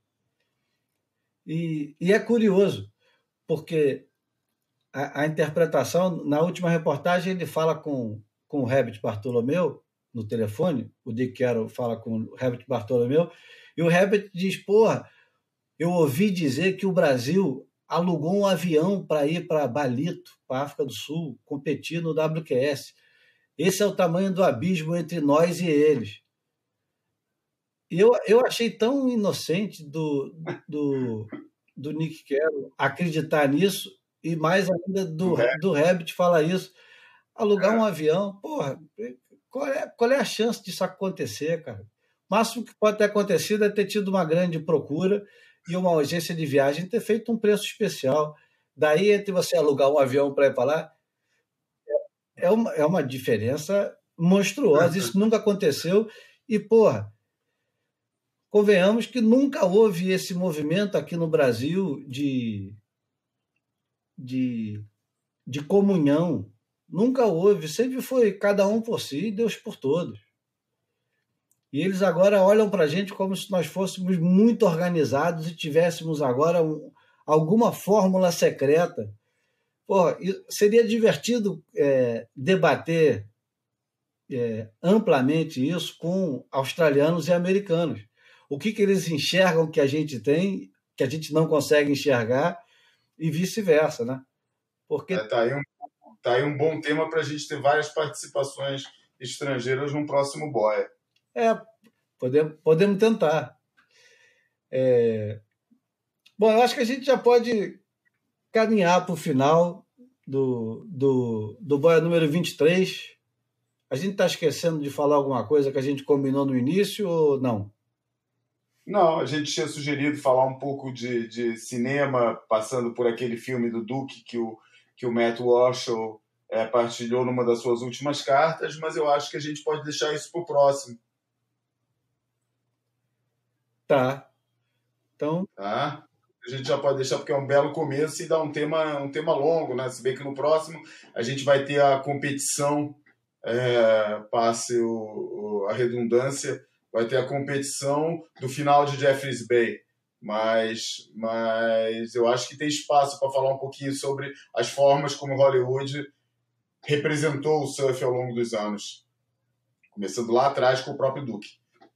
E, e é curioso, porque a, a interpretação, na última reportagem, ele fala com, com o Herbert Bartolomeu, no telefone, o Dick Carroll fala com o Herbert Bartolomeu, e o Herbert diz, porra, eu ouvi dizer que o Brasil alugou um avião para ir para Balito, para a África do Sul, competir no W Q S. Esse é o tamanho do abismo entre nós e eles. E eu, eu achei tão inocente do, do, do Nick Carroll acreditar nisso, e mais ainda do, do Herbert falar isso. Alugar um avião, porra, qual é, qual é a chance disso acontecer, cara? O máximo que pode ter acontecido é ter tido uma grande procura e uma agência de viagem ter feito um preço especial. Daí, entre você alugar um avião para ir para lá, é uma, é uma diferença monstruosa. Isso nunca aconteceu. E, porra, convenhamos que nunca houve esse movimento aqui no Brasil de, de, de comunhão. Nunca houve. Sempre foi cada um por si e Deus por todos. E eles agora olham para a gente como se nós fôssemos muito organizados e tivéssemos agora um, alguma fórmula secreta. Porra, seria divertido é, debater é, amplamente isso com australianos e americanos. O que, que eles enxergam que a gente tem, que a gente não consegue enxergar, e vice-versa, né? Porque... É, tá aí um, tá aí um bom tema para a gente ter várias participações estrangeiras no próximo Boia. É, podemos, podemos tentar. É... Bom, eu acho que a gente já pode caminhar para o final do, do, do Boia número vinte e três. A gente está esquecendo de falar alguma coisa que a gente combinou no início ou não? Não, a gente tinha sugerido falar um pouco de, de cinema, passando por aquele filme do Duke que o, que o Matt Walsh é, partilhou numa das suas últimas cartas, mas eu acho que a gente pode deixar isso para o próximo. Tá. Então... Tá? A gente já pode deixar porque é um belo começo e dá um tema, um tema longo, né? Se bem que no próximo a gente vai ter a competição, é, passe o, o, a redundância, vai ter a competição do final de Jeffreys Bay. Mas, mas eu acho que tem espaço para falar um pouquinho sobre as formas como Hollywood representou o surf ao longo dos anos. Começando lá atrás com o próprio Duke.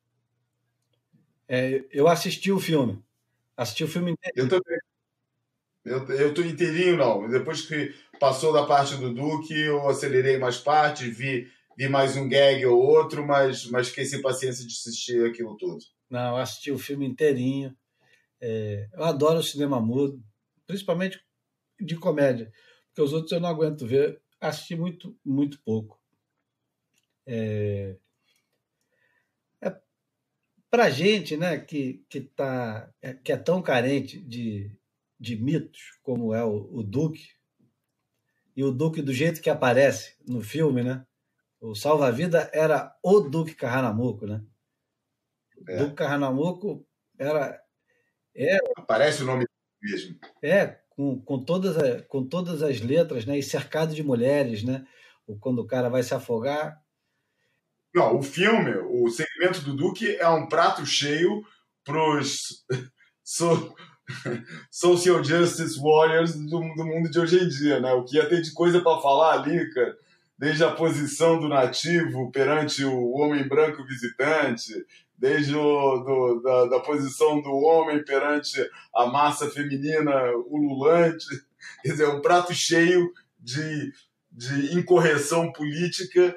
É, eu assisti o filme. Assisti o filme inteiro. Eu também. Eu, eu tô inteirinho, não. Depois que passou da parte do Duke, eu acelerei mais partes, vi, vi mais um gag ou outro, mas, mas fiquei sem paciência de assistir aquilo tudo. Não, eu assisti o filme inteirinho. É, eu adoro o cinema mudo, principalmente de comédia, porque os outros eu não aguento ver. Assisti muito, muito pouco. É... É... Para a gente, né, que, que, tá, que é tão carente de, de mitos, como é o, o Duke, e o Duke do jeito que aparece no filme, né? O Salva-Vida era o Duke Kahanamoku, né? É. Duke Kahanamoku era, era... Aparece o nome mesmo. É, com, com, todas, com todas as letras, né? E cercado de mulheres, né? Quando o cara vai se afogar... Não, o filme, o segmento do Duke é um prato cheio para os so, social justice warriors do, do mundo de hoje em dia, né? O que ia ter de coisa para falar ali, cara, desde a posição do nativo perante o homem branco visitante, desde o, do, da, da posição do homem perante a massa feminina ululante. Quer dizer, é um prato cheio de, de incorreção política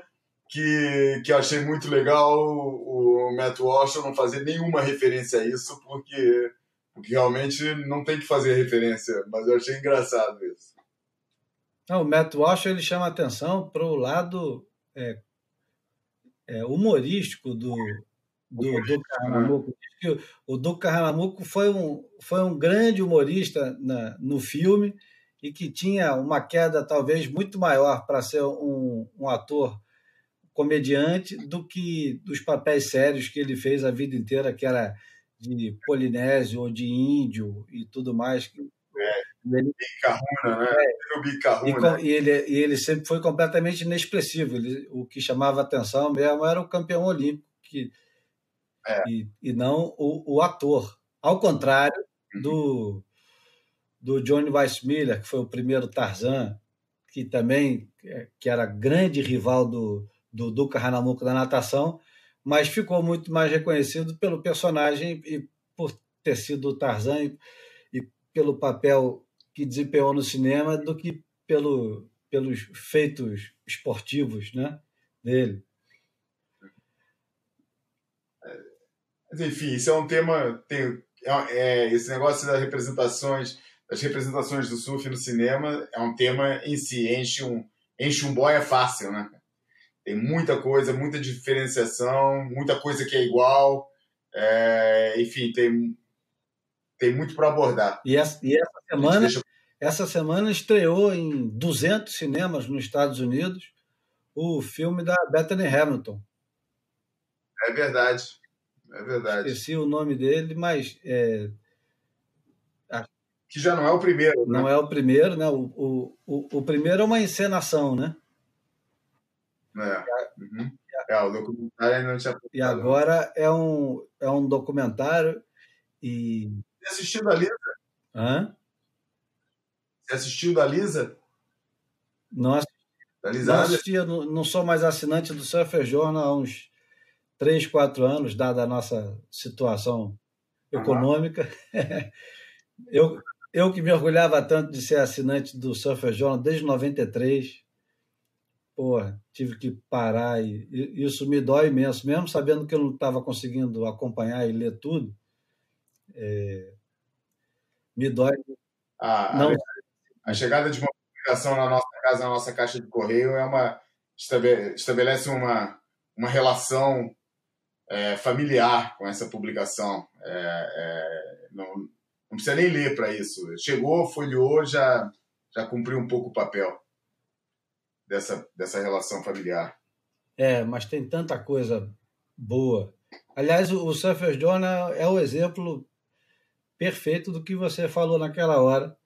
que, que eu achei muito legal o, o Matt Walsh não fazer nenhuma referência a isso, porque, porque realmente não tem que fazer referência, mas eu achei engraçado isso. Não, o Matt Walsh ele chama atenção para o lado é, é, humorístico do, do Duke Harnamuko. Né? O Duke Harnamuko foi um, foi um grande humorista na, no filme e que tinha uma queda talvez muito maior para ser um, um ator comediante do que dos papéis sérios que ele fez a vida inteira, que era de polinésio ou de índio e tudo mais. É, ele, Bicarruna, né? É, o Bicarruna. E, e, ele, e ele sempre foi completamente inexpressivo. Ele, o que chamava atenção mesmo era o campeão olímpico que, é. e, e não o, o ator. Ao contrário uhum. do, do Johnny Weissmuller, que foi o primeiro Tarzan, que também que era grande rival do, do Duke Harnamuko da natação, mas ficou muito mais reconhecido pelo personagem e por ter sido o Tarzan e, e pelo papel que desempenhou no cinema do que pelo, pelos feitos esportivos, né, dele. Mas, enfim, isso é um tema... Tem, é, esse negócio das representações, das representações do surf no cinema é um tema em si, enche um, enche um boia fácil, né? Tem muita coisa, muita diferenciação, muita coisa que é igual, é, enfim, tem, tem muito para abordar. E essa, e essa semana... Deixa... Essa semana estreou em duzentos cinemas nos Estados Unidos o filme da Bethany Hamilton. É verdade, é verdade. Esqueci o nome dele, mas... É... Que já não é o primeiro, né? Não é o primeiro, né? O, o, o, o primeiro é uma encenação, né? É, uhum. é o documentário não tinha... E agora é um, é um documentário e... Você assistiu da Lisa? Hã? Você assistiu da Lisa? Não assisti. Da Lisa não, assistia, não, não sou mais assinante do Surfer Journal há uns três, quatro anos, dada a nossa situação econômica. Uhum. eu, eu que me orgulhava tanto de ser assinante do Surfer Journal desde noventa e três, porra, tive que parar e, e isso me dói imenso, mesmo sabendo que eu não estava conseguindo acompanhar e ler tudo, é, me dói. Ah, não... A chegada de uma publicação na nossa casa, na nossa caixa de correio, é uma, estabelece uma, uma relação é, familiar com essa publicação. É, é, não, não precisa nem ler para isso. Chegou, folheou, já, já cumpriu um pouco o papel dessa, dessa relação familiar. É, mas tem tanta coisa boa. Aliás, o Surfer Journal é o exemplo perfeito do que você falou naquela hora,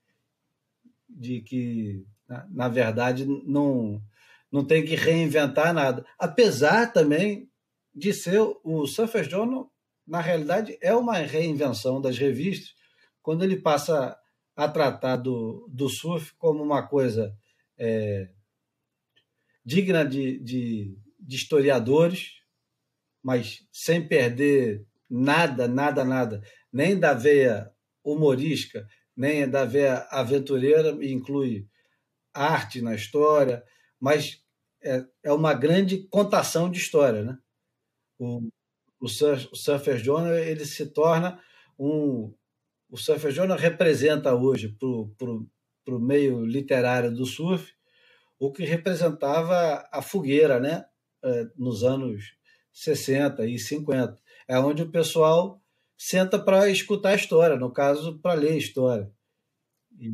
de que, na, na verdade, não, não tem que reinventar nada. Apesar também de ser o Surfer Journal, na realidade, é uma reinvenção das revistas, quando ele passa a tratar do, do surf como uma coisa é, digna de, de, de historiadores, mas sem perder nada, nada, nada, nem da veia humorística, nem da veia aventureira, inclui arte na história, mas é, é uma grande contação de história, né? O, o, surf, o Surfer Journal ele se torna um... O Surfer Journal representa hoje para o meio literário do surf o que representava a fogueira, né? É, nos anos sessenta e cinquenta. É onde o pessoal senta para escutar a história, no caso, para ler a história. E,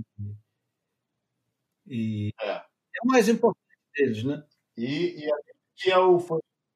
e é. é o mais importante deles, né? E, e que é o...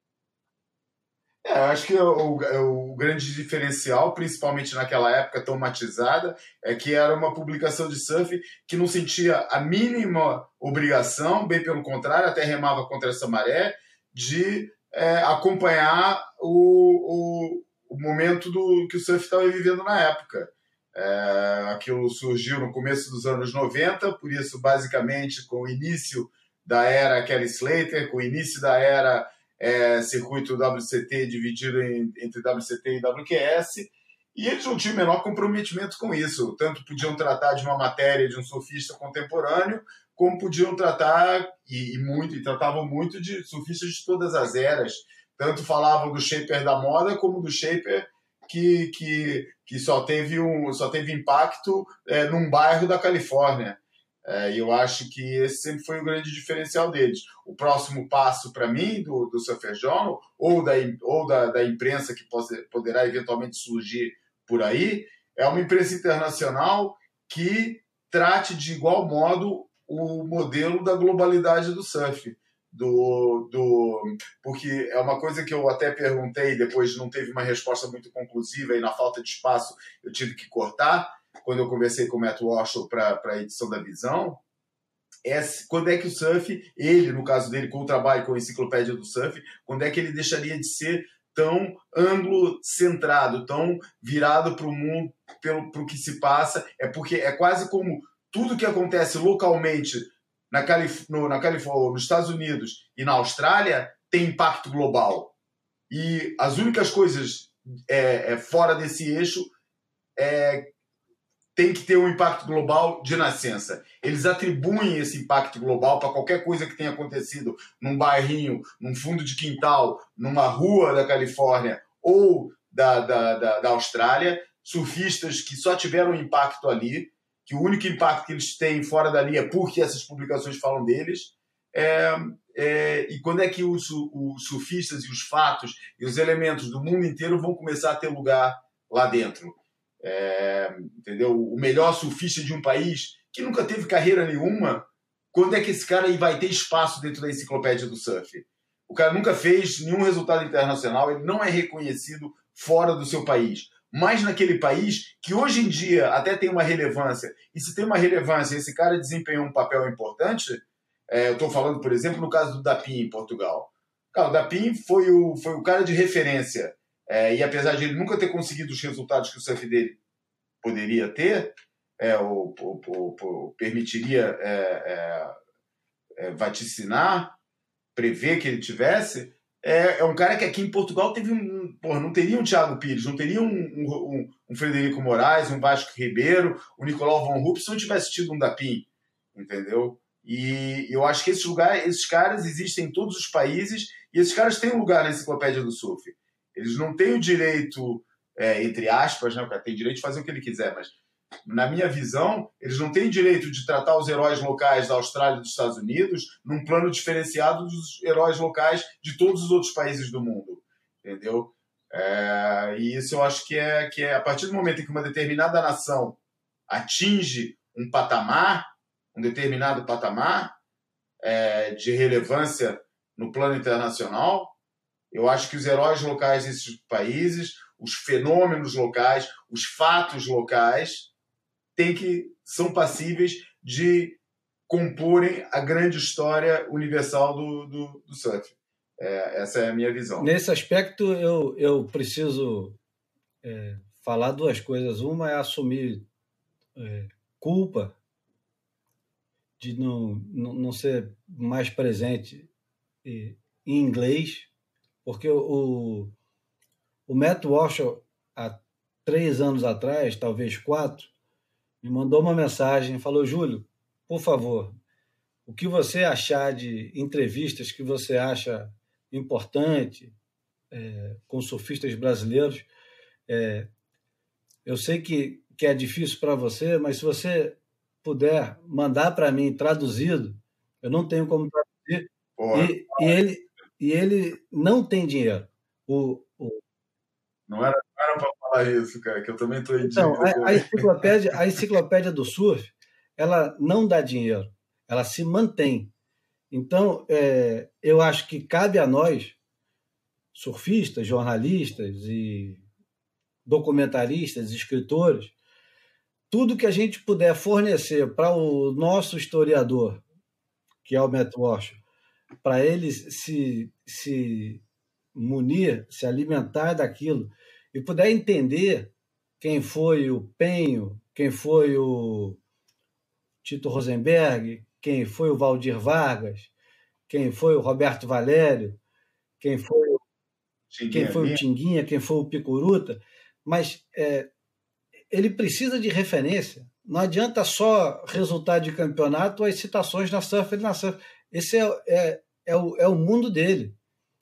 É, acho que o, o, o grande diferencial, principalmente naquela época tão matizada, é que era uma publicação de surf que não sentia a mínima obrigação, bem pelo contrário, até remava contra essa maré, de é, acompanhar o, o, o momento do, que o surf estava vivendo na época. É, aquilo surgiu no começo dos anos noventa, por isso, basicamente, com o início da era Kelly Slater, com o início da era é, circuito W C T dividido em, entre W C T e W Q S, e eles não tinham o menor comprometimento com isso. Tanto podiam tratar de uma matéria de um surfista contemporâneo, como podiam tratar, e, e muito, e tratavam muito de surfistas de todas as eras. Tanto falavam do shaper da moda, como do shaper que, que, que só, teve um, só teve impacto é, num bairro da Califórnia. É, e eu acho que esse sempre foi o grande diferencial deles. O próximo passo, para mim, do, do Surfer Journal, ou, da, ou da, da imprensa que possa, poderá eventualmente surgir por aí, é uma imprensa internacional que trate de igual modo o modelo da globalidade do surf. Do, do, porque é uma coisa que eu até perguntei, depois não teve uma resposta muito conclusiva e na falta de espaço eu tive que cortar, quando eu conversei com o Matt Walsh para a edição da Visão, é quando é que o surf, ele, no caso dele, com o trabalho com a Enciclopédia do Surf, quando é que ele deixaria de ser tão anglo-centrado, tão virado para o mundo, para o que se passa, é porque é quase como tudo que acontece localmente na, Calif no, na Califórnia, nos Estados Unidos e na Austrália tem impacto global. E as únicas coisas é, é, fora desse eixo é, tem que ter um impacto global de nascença. Eles atribuem esse impacto global para qualquer coisa que tenha acontecido num bairrinho, num fundo de quintal, numa rua da Califórnia ou da, da, da, da Austrália, surfistas que só tiveram impacto ali, que o único impacto que eles têm fora dali é porque essas publicações falam deles. É, é, e quando é que os, os surfistas e os fatos e os elementos do mundo inteiro vão começar a ter lugar lá dentro? É, entendeu? O melhor surfista de um país que nunca teve carreira nenhuma, quando é que esse cara aí vai ter espaço dentro da Enciclopédia do Surf? O cara nunca fez nenhum resultado internacional, ele não é reconhecido fora do seu país. Mas naquele país que hoje em dia até tem uma relevância, e se tem uma relevância, esse cara desempenhou um papel importante, é, eu estou falando, por exemplo, no caso do Dapim em Portugal. Cara, o Dapim foi o, foi o cara de referência, é, e apesar de ele nunca ter conseguido os resultados que o surf dele poderia ter, é, ou, ou, ou, ou permitiria é, é, é, vaticinar, prever que ele tivesse, é, é um cara que aqui em Portugal teve um, porra, não teria um Thiago Pires, não teria um, um, um Frederico Moraes, um Vasco Ribeiro, um Nicolau Von Rupp, se não tivesse tido um Dapim, entendeu? E eu acho que esses lugares, esses caras existem em todos os países e esses caras têm um lugar na Enciclopédia do Surf. Eles não têm o direito, é, entre aspas, né, o cara tem direito de fazer o que ele quiser, mas na minha visão, eles não têm direito de tratar os heróis locais da Austrália e dos Estados Unidos num plano diferenciado dos heróis locais de todos os outros países do mundo, entendeu? É, e isso eu acho que é, que é a partir do momento em que uma determinada nação atinge um patamar, um determinado patamar é, de relevância no plano internacional, eu acho que os heróis locais desses países, os fenômenos locais, os fatos locais, tem que, são passíveis de comporem a grande história universal do, do, do surf. É, essa é a minha visão. Nesse aspecto, eu, eu preciso é, falar duas coisas. Uma é assumir é, culpa de não, não, não ser mais presente em inglês, porque o, o Matt Walsh, há três anos atrás, talvez quatro, me mandou uma mensagem, falou: Júlio, por favor, o que você achar de entrevistas que você acha importante é, com surfistas brasileiros, é, eu sei que, que é difícil para você, mas se você puder mandar para mim traduzido, eu não tenho como traduzir, e, e, ele, e ele não tem dinheiro. O, o... Não era para falar isso, cara, que eu também estou em Então, a, a, enciclopédia, a enciclopédia do surf, ela não dá dinheiro, ela se mantém. Então, é, eu acho que cabe a nós, surfistas, jornalistas e documentaristas, escritores, tudo que a gente puder fornecer para o nosso historiador, que é o Matt Walsh, para ele se, se munir, se alimentar daquilo, e puder entender quem foi o Penho, quem foi o Tito Rosenberg, quem foi o Valdir Vargas, quem foi o Roberto Valério, quem foi o, quem foi o Tinguinha, quem foi o Picuruta, mas é, ele precisa de referência. não adianta só resultado de campeonato ou as citações na Surfer e na Surfer. Esse é, é, é, o, é o mundo dele.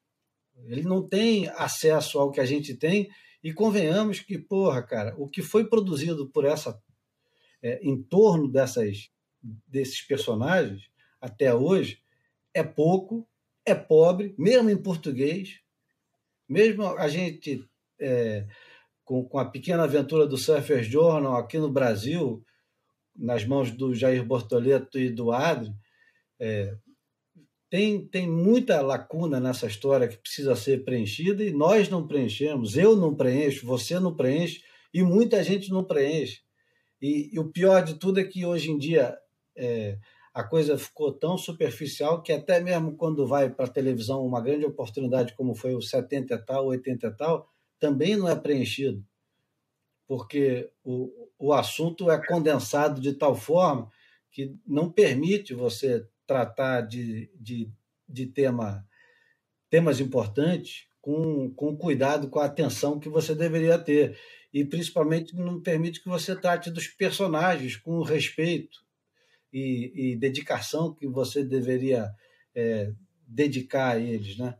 Ele não tem acesso ao que a gente tem, e convenhamos que, porra, cara, o que foi produzido por essa, é, em torno dessas, desses personagens até hoje é pouco, é pobre, mesmo em português, mesmo a gente é, com, com a pequena aventura do Surfer Journal aqui no Brasil, nas mãos do Jair Bortoleto e do Adri, é, Tem, tem muita lacuna nessa história que precisa ser preenchida, e nós não preenchemos, eu não preencho, você não preenche, e muita gente não preenche. E, e o pior de tudo é que hoje em dia é, a coisa ficou tão superficial que até mesmo quando vai para a televisão uma grande oportunidade como foi o setenta e tal, oitenta e tal, também não é preenchido, porque o, o assunto é condensado de tal forma que não permite você tratar de, de, de tema, temas importantes com, com cuidado, com a atenção que você deveria ter. E, principalmente, não permite que você trate dos personagens com o respeito e, e dedicação que você deveria é, dedicar a eles, né?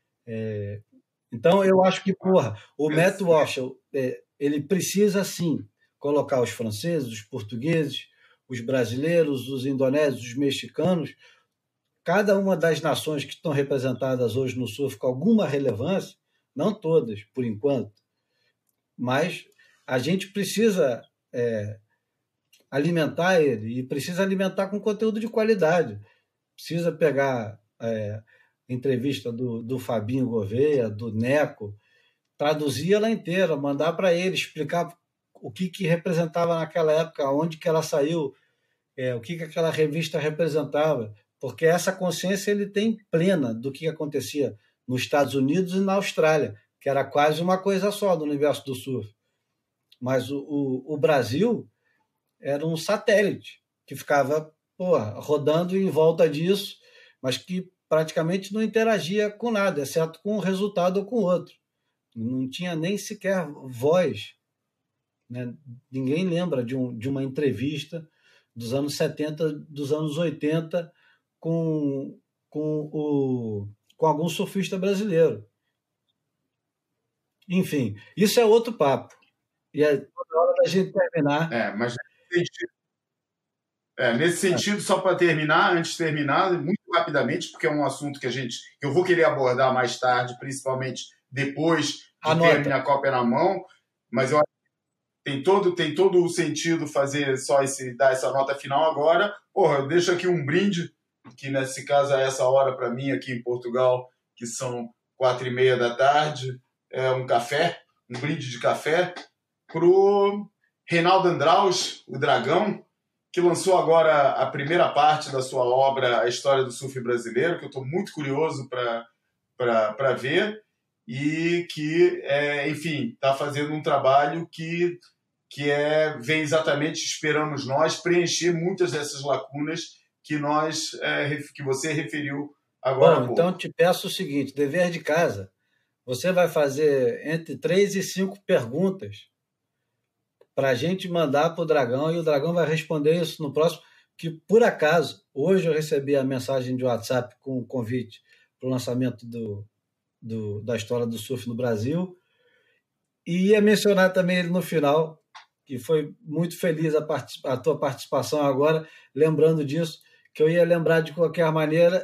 É, então, eu acho que, porra, o Matt Walsh, é, ele precisa, sim, colocar os franceses, os portugueses, os brasileiros, os indonésios, os mexicanos, cada uma das nações que estão representadas hoje no surf com alguma relevância, não todas, por enquanto, mas a gente precisa é, alimentar ele, e precisa alimentar com conteúdo de qualidade. Precisa pegar é, entrevista do, do Fabinho Gouveia, do Neco, traduzir ela inteira, mandar para ele, explicar o que, que representava naquela época, onde que ela saiu, é, o que, que aquela revista representava, porque essa consciência ele tem plena do que acontecia nos Estados Unidos e na Austrália, que era quase uma coisa só do universo do surf. Mas o, o, o Brasil era um satélite que ficava porra, rodando em volta disso, mas que praticamente não interagia com nada, exceto com um resultado ou com outro. Não tinha nem sequer voz. Né? Ninguém lembra de, um, de uma entrevista dos anos setenta, dos anos oitenta, com, com, o, com algum surfista brasileiro. Enfim, isso é outro papo. E é toda hora da gente terminar. É, mas nesse sentido, é, nesse sentido é. Só para terminar, antes de terminar, muito rapidamente, porque é um assunto que a gente, que eu vou querer abordar mais tarde, principalmente depois de Anota. ter a minha cópia na mão, mas eu acho que tem todo, tem todo o sentido fazer só esse, dar essa nota final agora. Porra, eu deixo aqui um brinde, que nesse caso é essa hora para mim aqui em Portugal, que são quatro e meia da tarde, é um café, um brinde de café, para o Reinaldo Andraus, o Dragão, que lançou agora a primeira parte da sua obra, A História do Surf Brasileiro, que eu estou muito curioso para ver, e que, é, enfim, está fazendo um trabalho que, que é, vem exatamente, esperamos nós, preencher muitas dessas lacunas que, nós, é, que você referiu agora. Bom, então te peço o seguinte, dever de casa, você vai fazer entre três e cinco perguntas para a gente mandar para o Dragão, e o Dragão vai responder isso no próximo, que por acaso, hoje eu recebi a mensagem de WhatsApp com o convite para o lançamento do, do, da História do Surf no Brasil, e ia mencionar também ele no final, que foi muito feliz a, particip, a tua participação agora, lembrando disso, que eu ia lembrar de qualquer maneira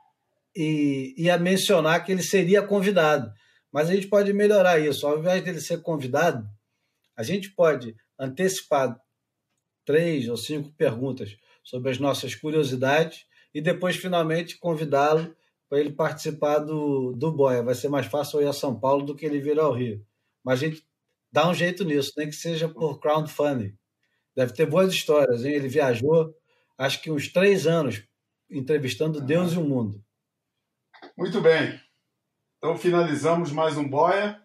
e ia mencionar que ele seria convidado, mas a gente pode melhorar isso, ao invés dele ser convidado, a gente pode antecipar três ou cinco perguntas sobre as nossas curiosidades e depois, finalmente, convidá-lo para ele participar do, do Boia. Vai ser mais fácil eu ir a São Paulo do que ele vir ao Rio. Mas a gente dá um jeito nisso, nem que seja por crowdfunding. Deve ter boas histórias, hein? Ele viajou, acho que uns três anos, entrevistando Deus e o mundo. Muito bem. Então, finalizamos mais um Boia.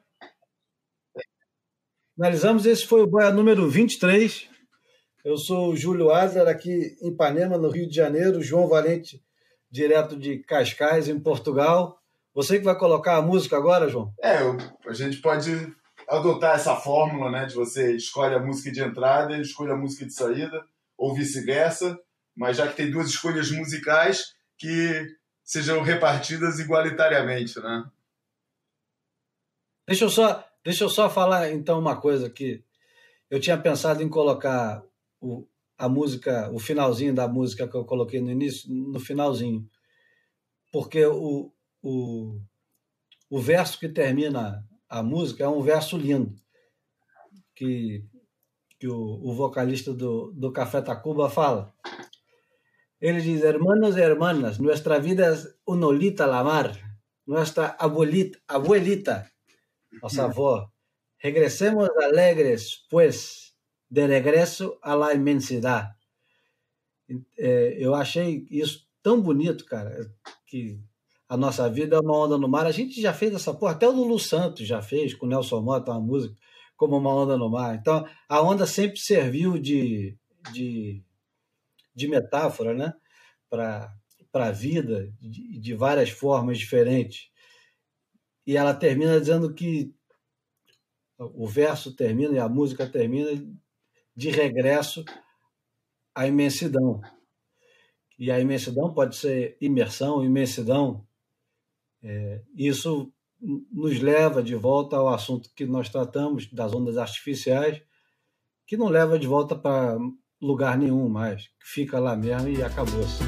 Finalizamos, esse foi o Boia número vinte e três. Eu sou o Júlio Adler, aqui em Ipanema, no Rio de Janeiro. João Valente, direto de Cascais, em Portugal. Você que vai colocar a música agora, João? É, eu, a gente pode adotar essa fórmula, né, de você escolhe a música de entrada e escolhe a música de saída, ou vice-versa, mas já que tem duas escolhas musicais, que sejam repartidas igualitariamente, né? Deixa eu só, deixa eu só falar então uma coisa aqui. Eu tinha pensado em colocar o, a música, o finalzinho da música que eu coloquei no início, no finalzinho, porque o, o, o verso que termina a música é um verso lindo, que, que o, o vocalista do, do Café Tacuba fala. Ele diz: hermanos e hermanas, nuestra vida es una olita a la mar, nuestra abuelita, abuelita, nossa avó, regressemos alegres, pues, de regresso a la inmensidade. É, eu achei isso tão bonito, cara, que a nossa vida é uma onda no mar. A gente já fez essa porra, até o Lulu Santos já fez, com o Nelson Mota, uma música, como uma onda no mar. Então, a onda sempre serviu de, de, de metáfora, né? Para a vida, de, de várias formas diferentes. E ela termina dizendo que o verso termina e a música termina de regresso à imensidão. E a imensidão pode ser imersão, imensidão. É, isso nos leva de volta ao assunto que nós tratamos, das ondas artificiais, que não leva de volta para lugar nenhum mais, que fica lá mesmo e acabou-se.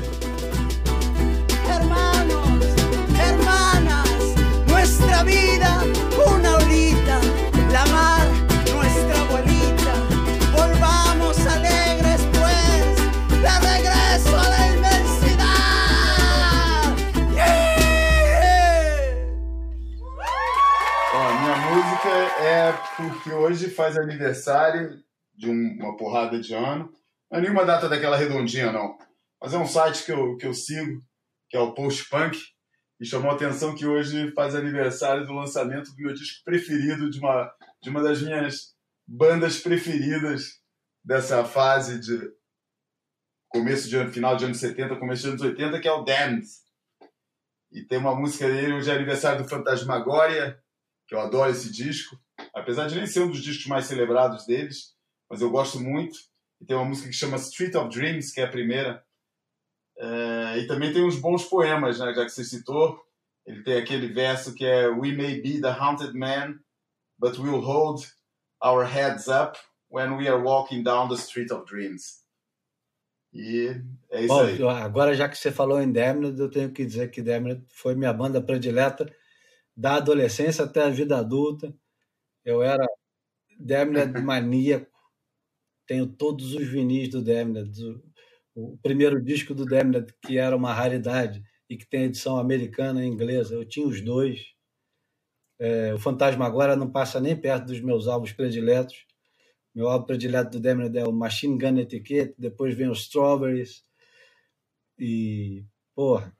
Hermanos, hermanas, nuestra vida, una olita, la mar, nuestra abuelita, volvamos alegres pues, de regreso a la inmensidad. Yeah! Ó, a minha música é porque hoje faz aniversário de um, uma porrada de ano. Não é nenhuma data daquela redondinha, não. Mas é um site que eu, que eu sigo, que é o Post Punk, e chamou a atenção que hoje faz aniversário do lançamento do meu disco preferido, de uma, de uma das minhas bandas preferidas dessa fase de começo de ano, final de anos setenta, começo de anos oitenta, que é o Damned. E tem uma música dele, hoje é aniversário do Fantasmagoria, que eu adoro esse disco, apesar de nem ser um dos discos mais celebrados deles, mas eu gosto muito. E tem uma música que chama Street of Dreams, que é a primeira. É, e também tem uns bons poemas, né, já que você citou. Ele tem aquele verso que é: We may be the haunted man, but we'll hold our heads up when we are walking down the street of dreams. E é isso. Bom, aí. Agora, já que você falou em Damned, eu tenho que dizer que Damned foi minha banda predileta da adolescência até a vida adulta. Eu era Damned maníaco. Tenho todos os vinis do Damned. O primeiro disco do Damned, que era uma raridade e que tem edição americana e inglesa, eu tinha os dois. É, o Fantasma Agora não passa nem perto dos meus álbuns prediletos. Meu álbum predileto do Damned é o Machine Gun Etiquette, depois vem os Strawberries. E, porra...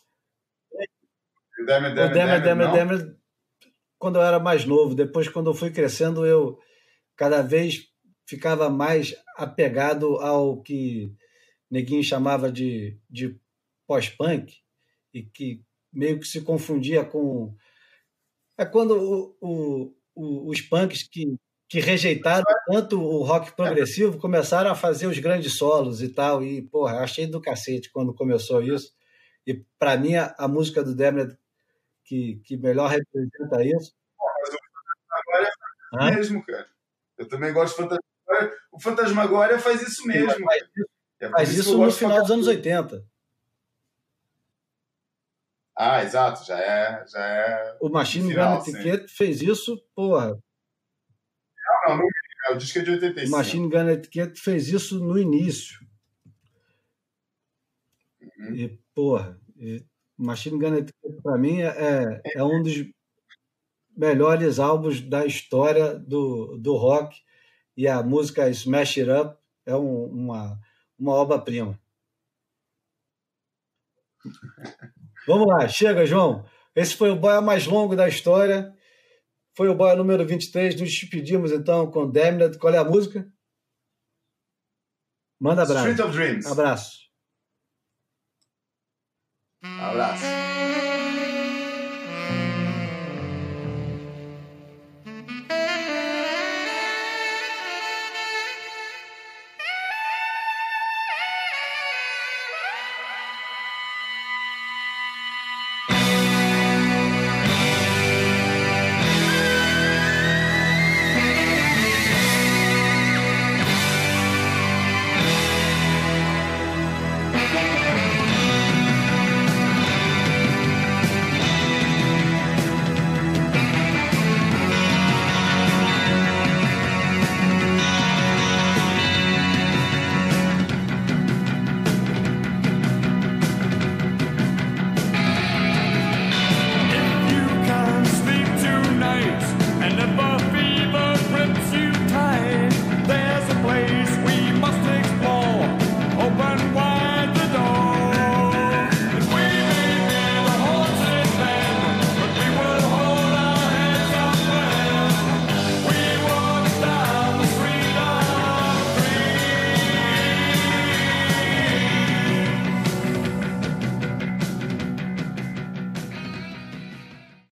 O Damned, Damned, o Damned, Damned, Damned, Damned, quando eu era mais novo. Depois, quando eu fui crescendo, eu cada vez ficava mais apegado ao que Neguinho chamava de, de pós-punk, e que meio que se confundia com... É quando o, o, o, os punks que, que rejeitaram tanto o rock progressivo começaram a fazer os grandes solos e tal, e, porra, eu achei do cacete quando começou isso. E, para mim, a, a música do Damned que, que melhor representa isso... Mas o Fantasmagoria faz isso mesmo, cara. Eu também gosto de Fantasmagoria. O Fantasmagoria faz isso mesmo. Faz isso, é faz isso, isso no final dos anos oitenta. Ah, exato. Já é... Já é o Machine Gun Etiquette fez isso, porra. Não, não, não. O disco é de oitenta e cinco. O Machine Gun Etiquette fez isso no início. Uhum. E, porra... E... Machine Gun Etiquette, para mim, é, é um dos melhores álbuns da história do, do rock, e a música Smash It Up é um, uma, uma obra-prima. Vamos lá, chega, João. Esse foi o boia mais longo da história. Foi o boia número vinte e três. Nos despedimos, então, com Damned. Qual é a música? Manda abraço. Street of Dreams. Abraço. Abraço.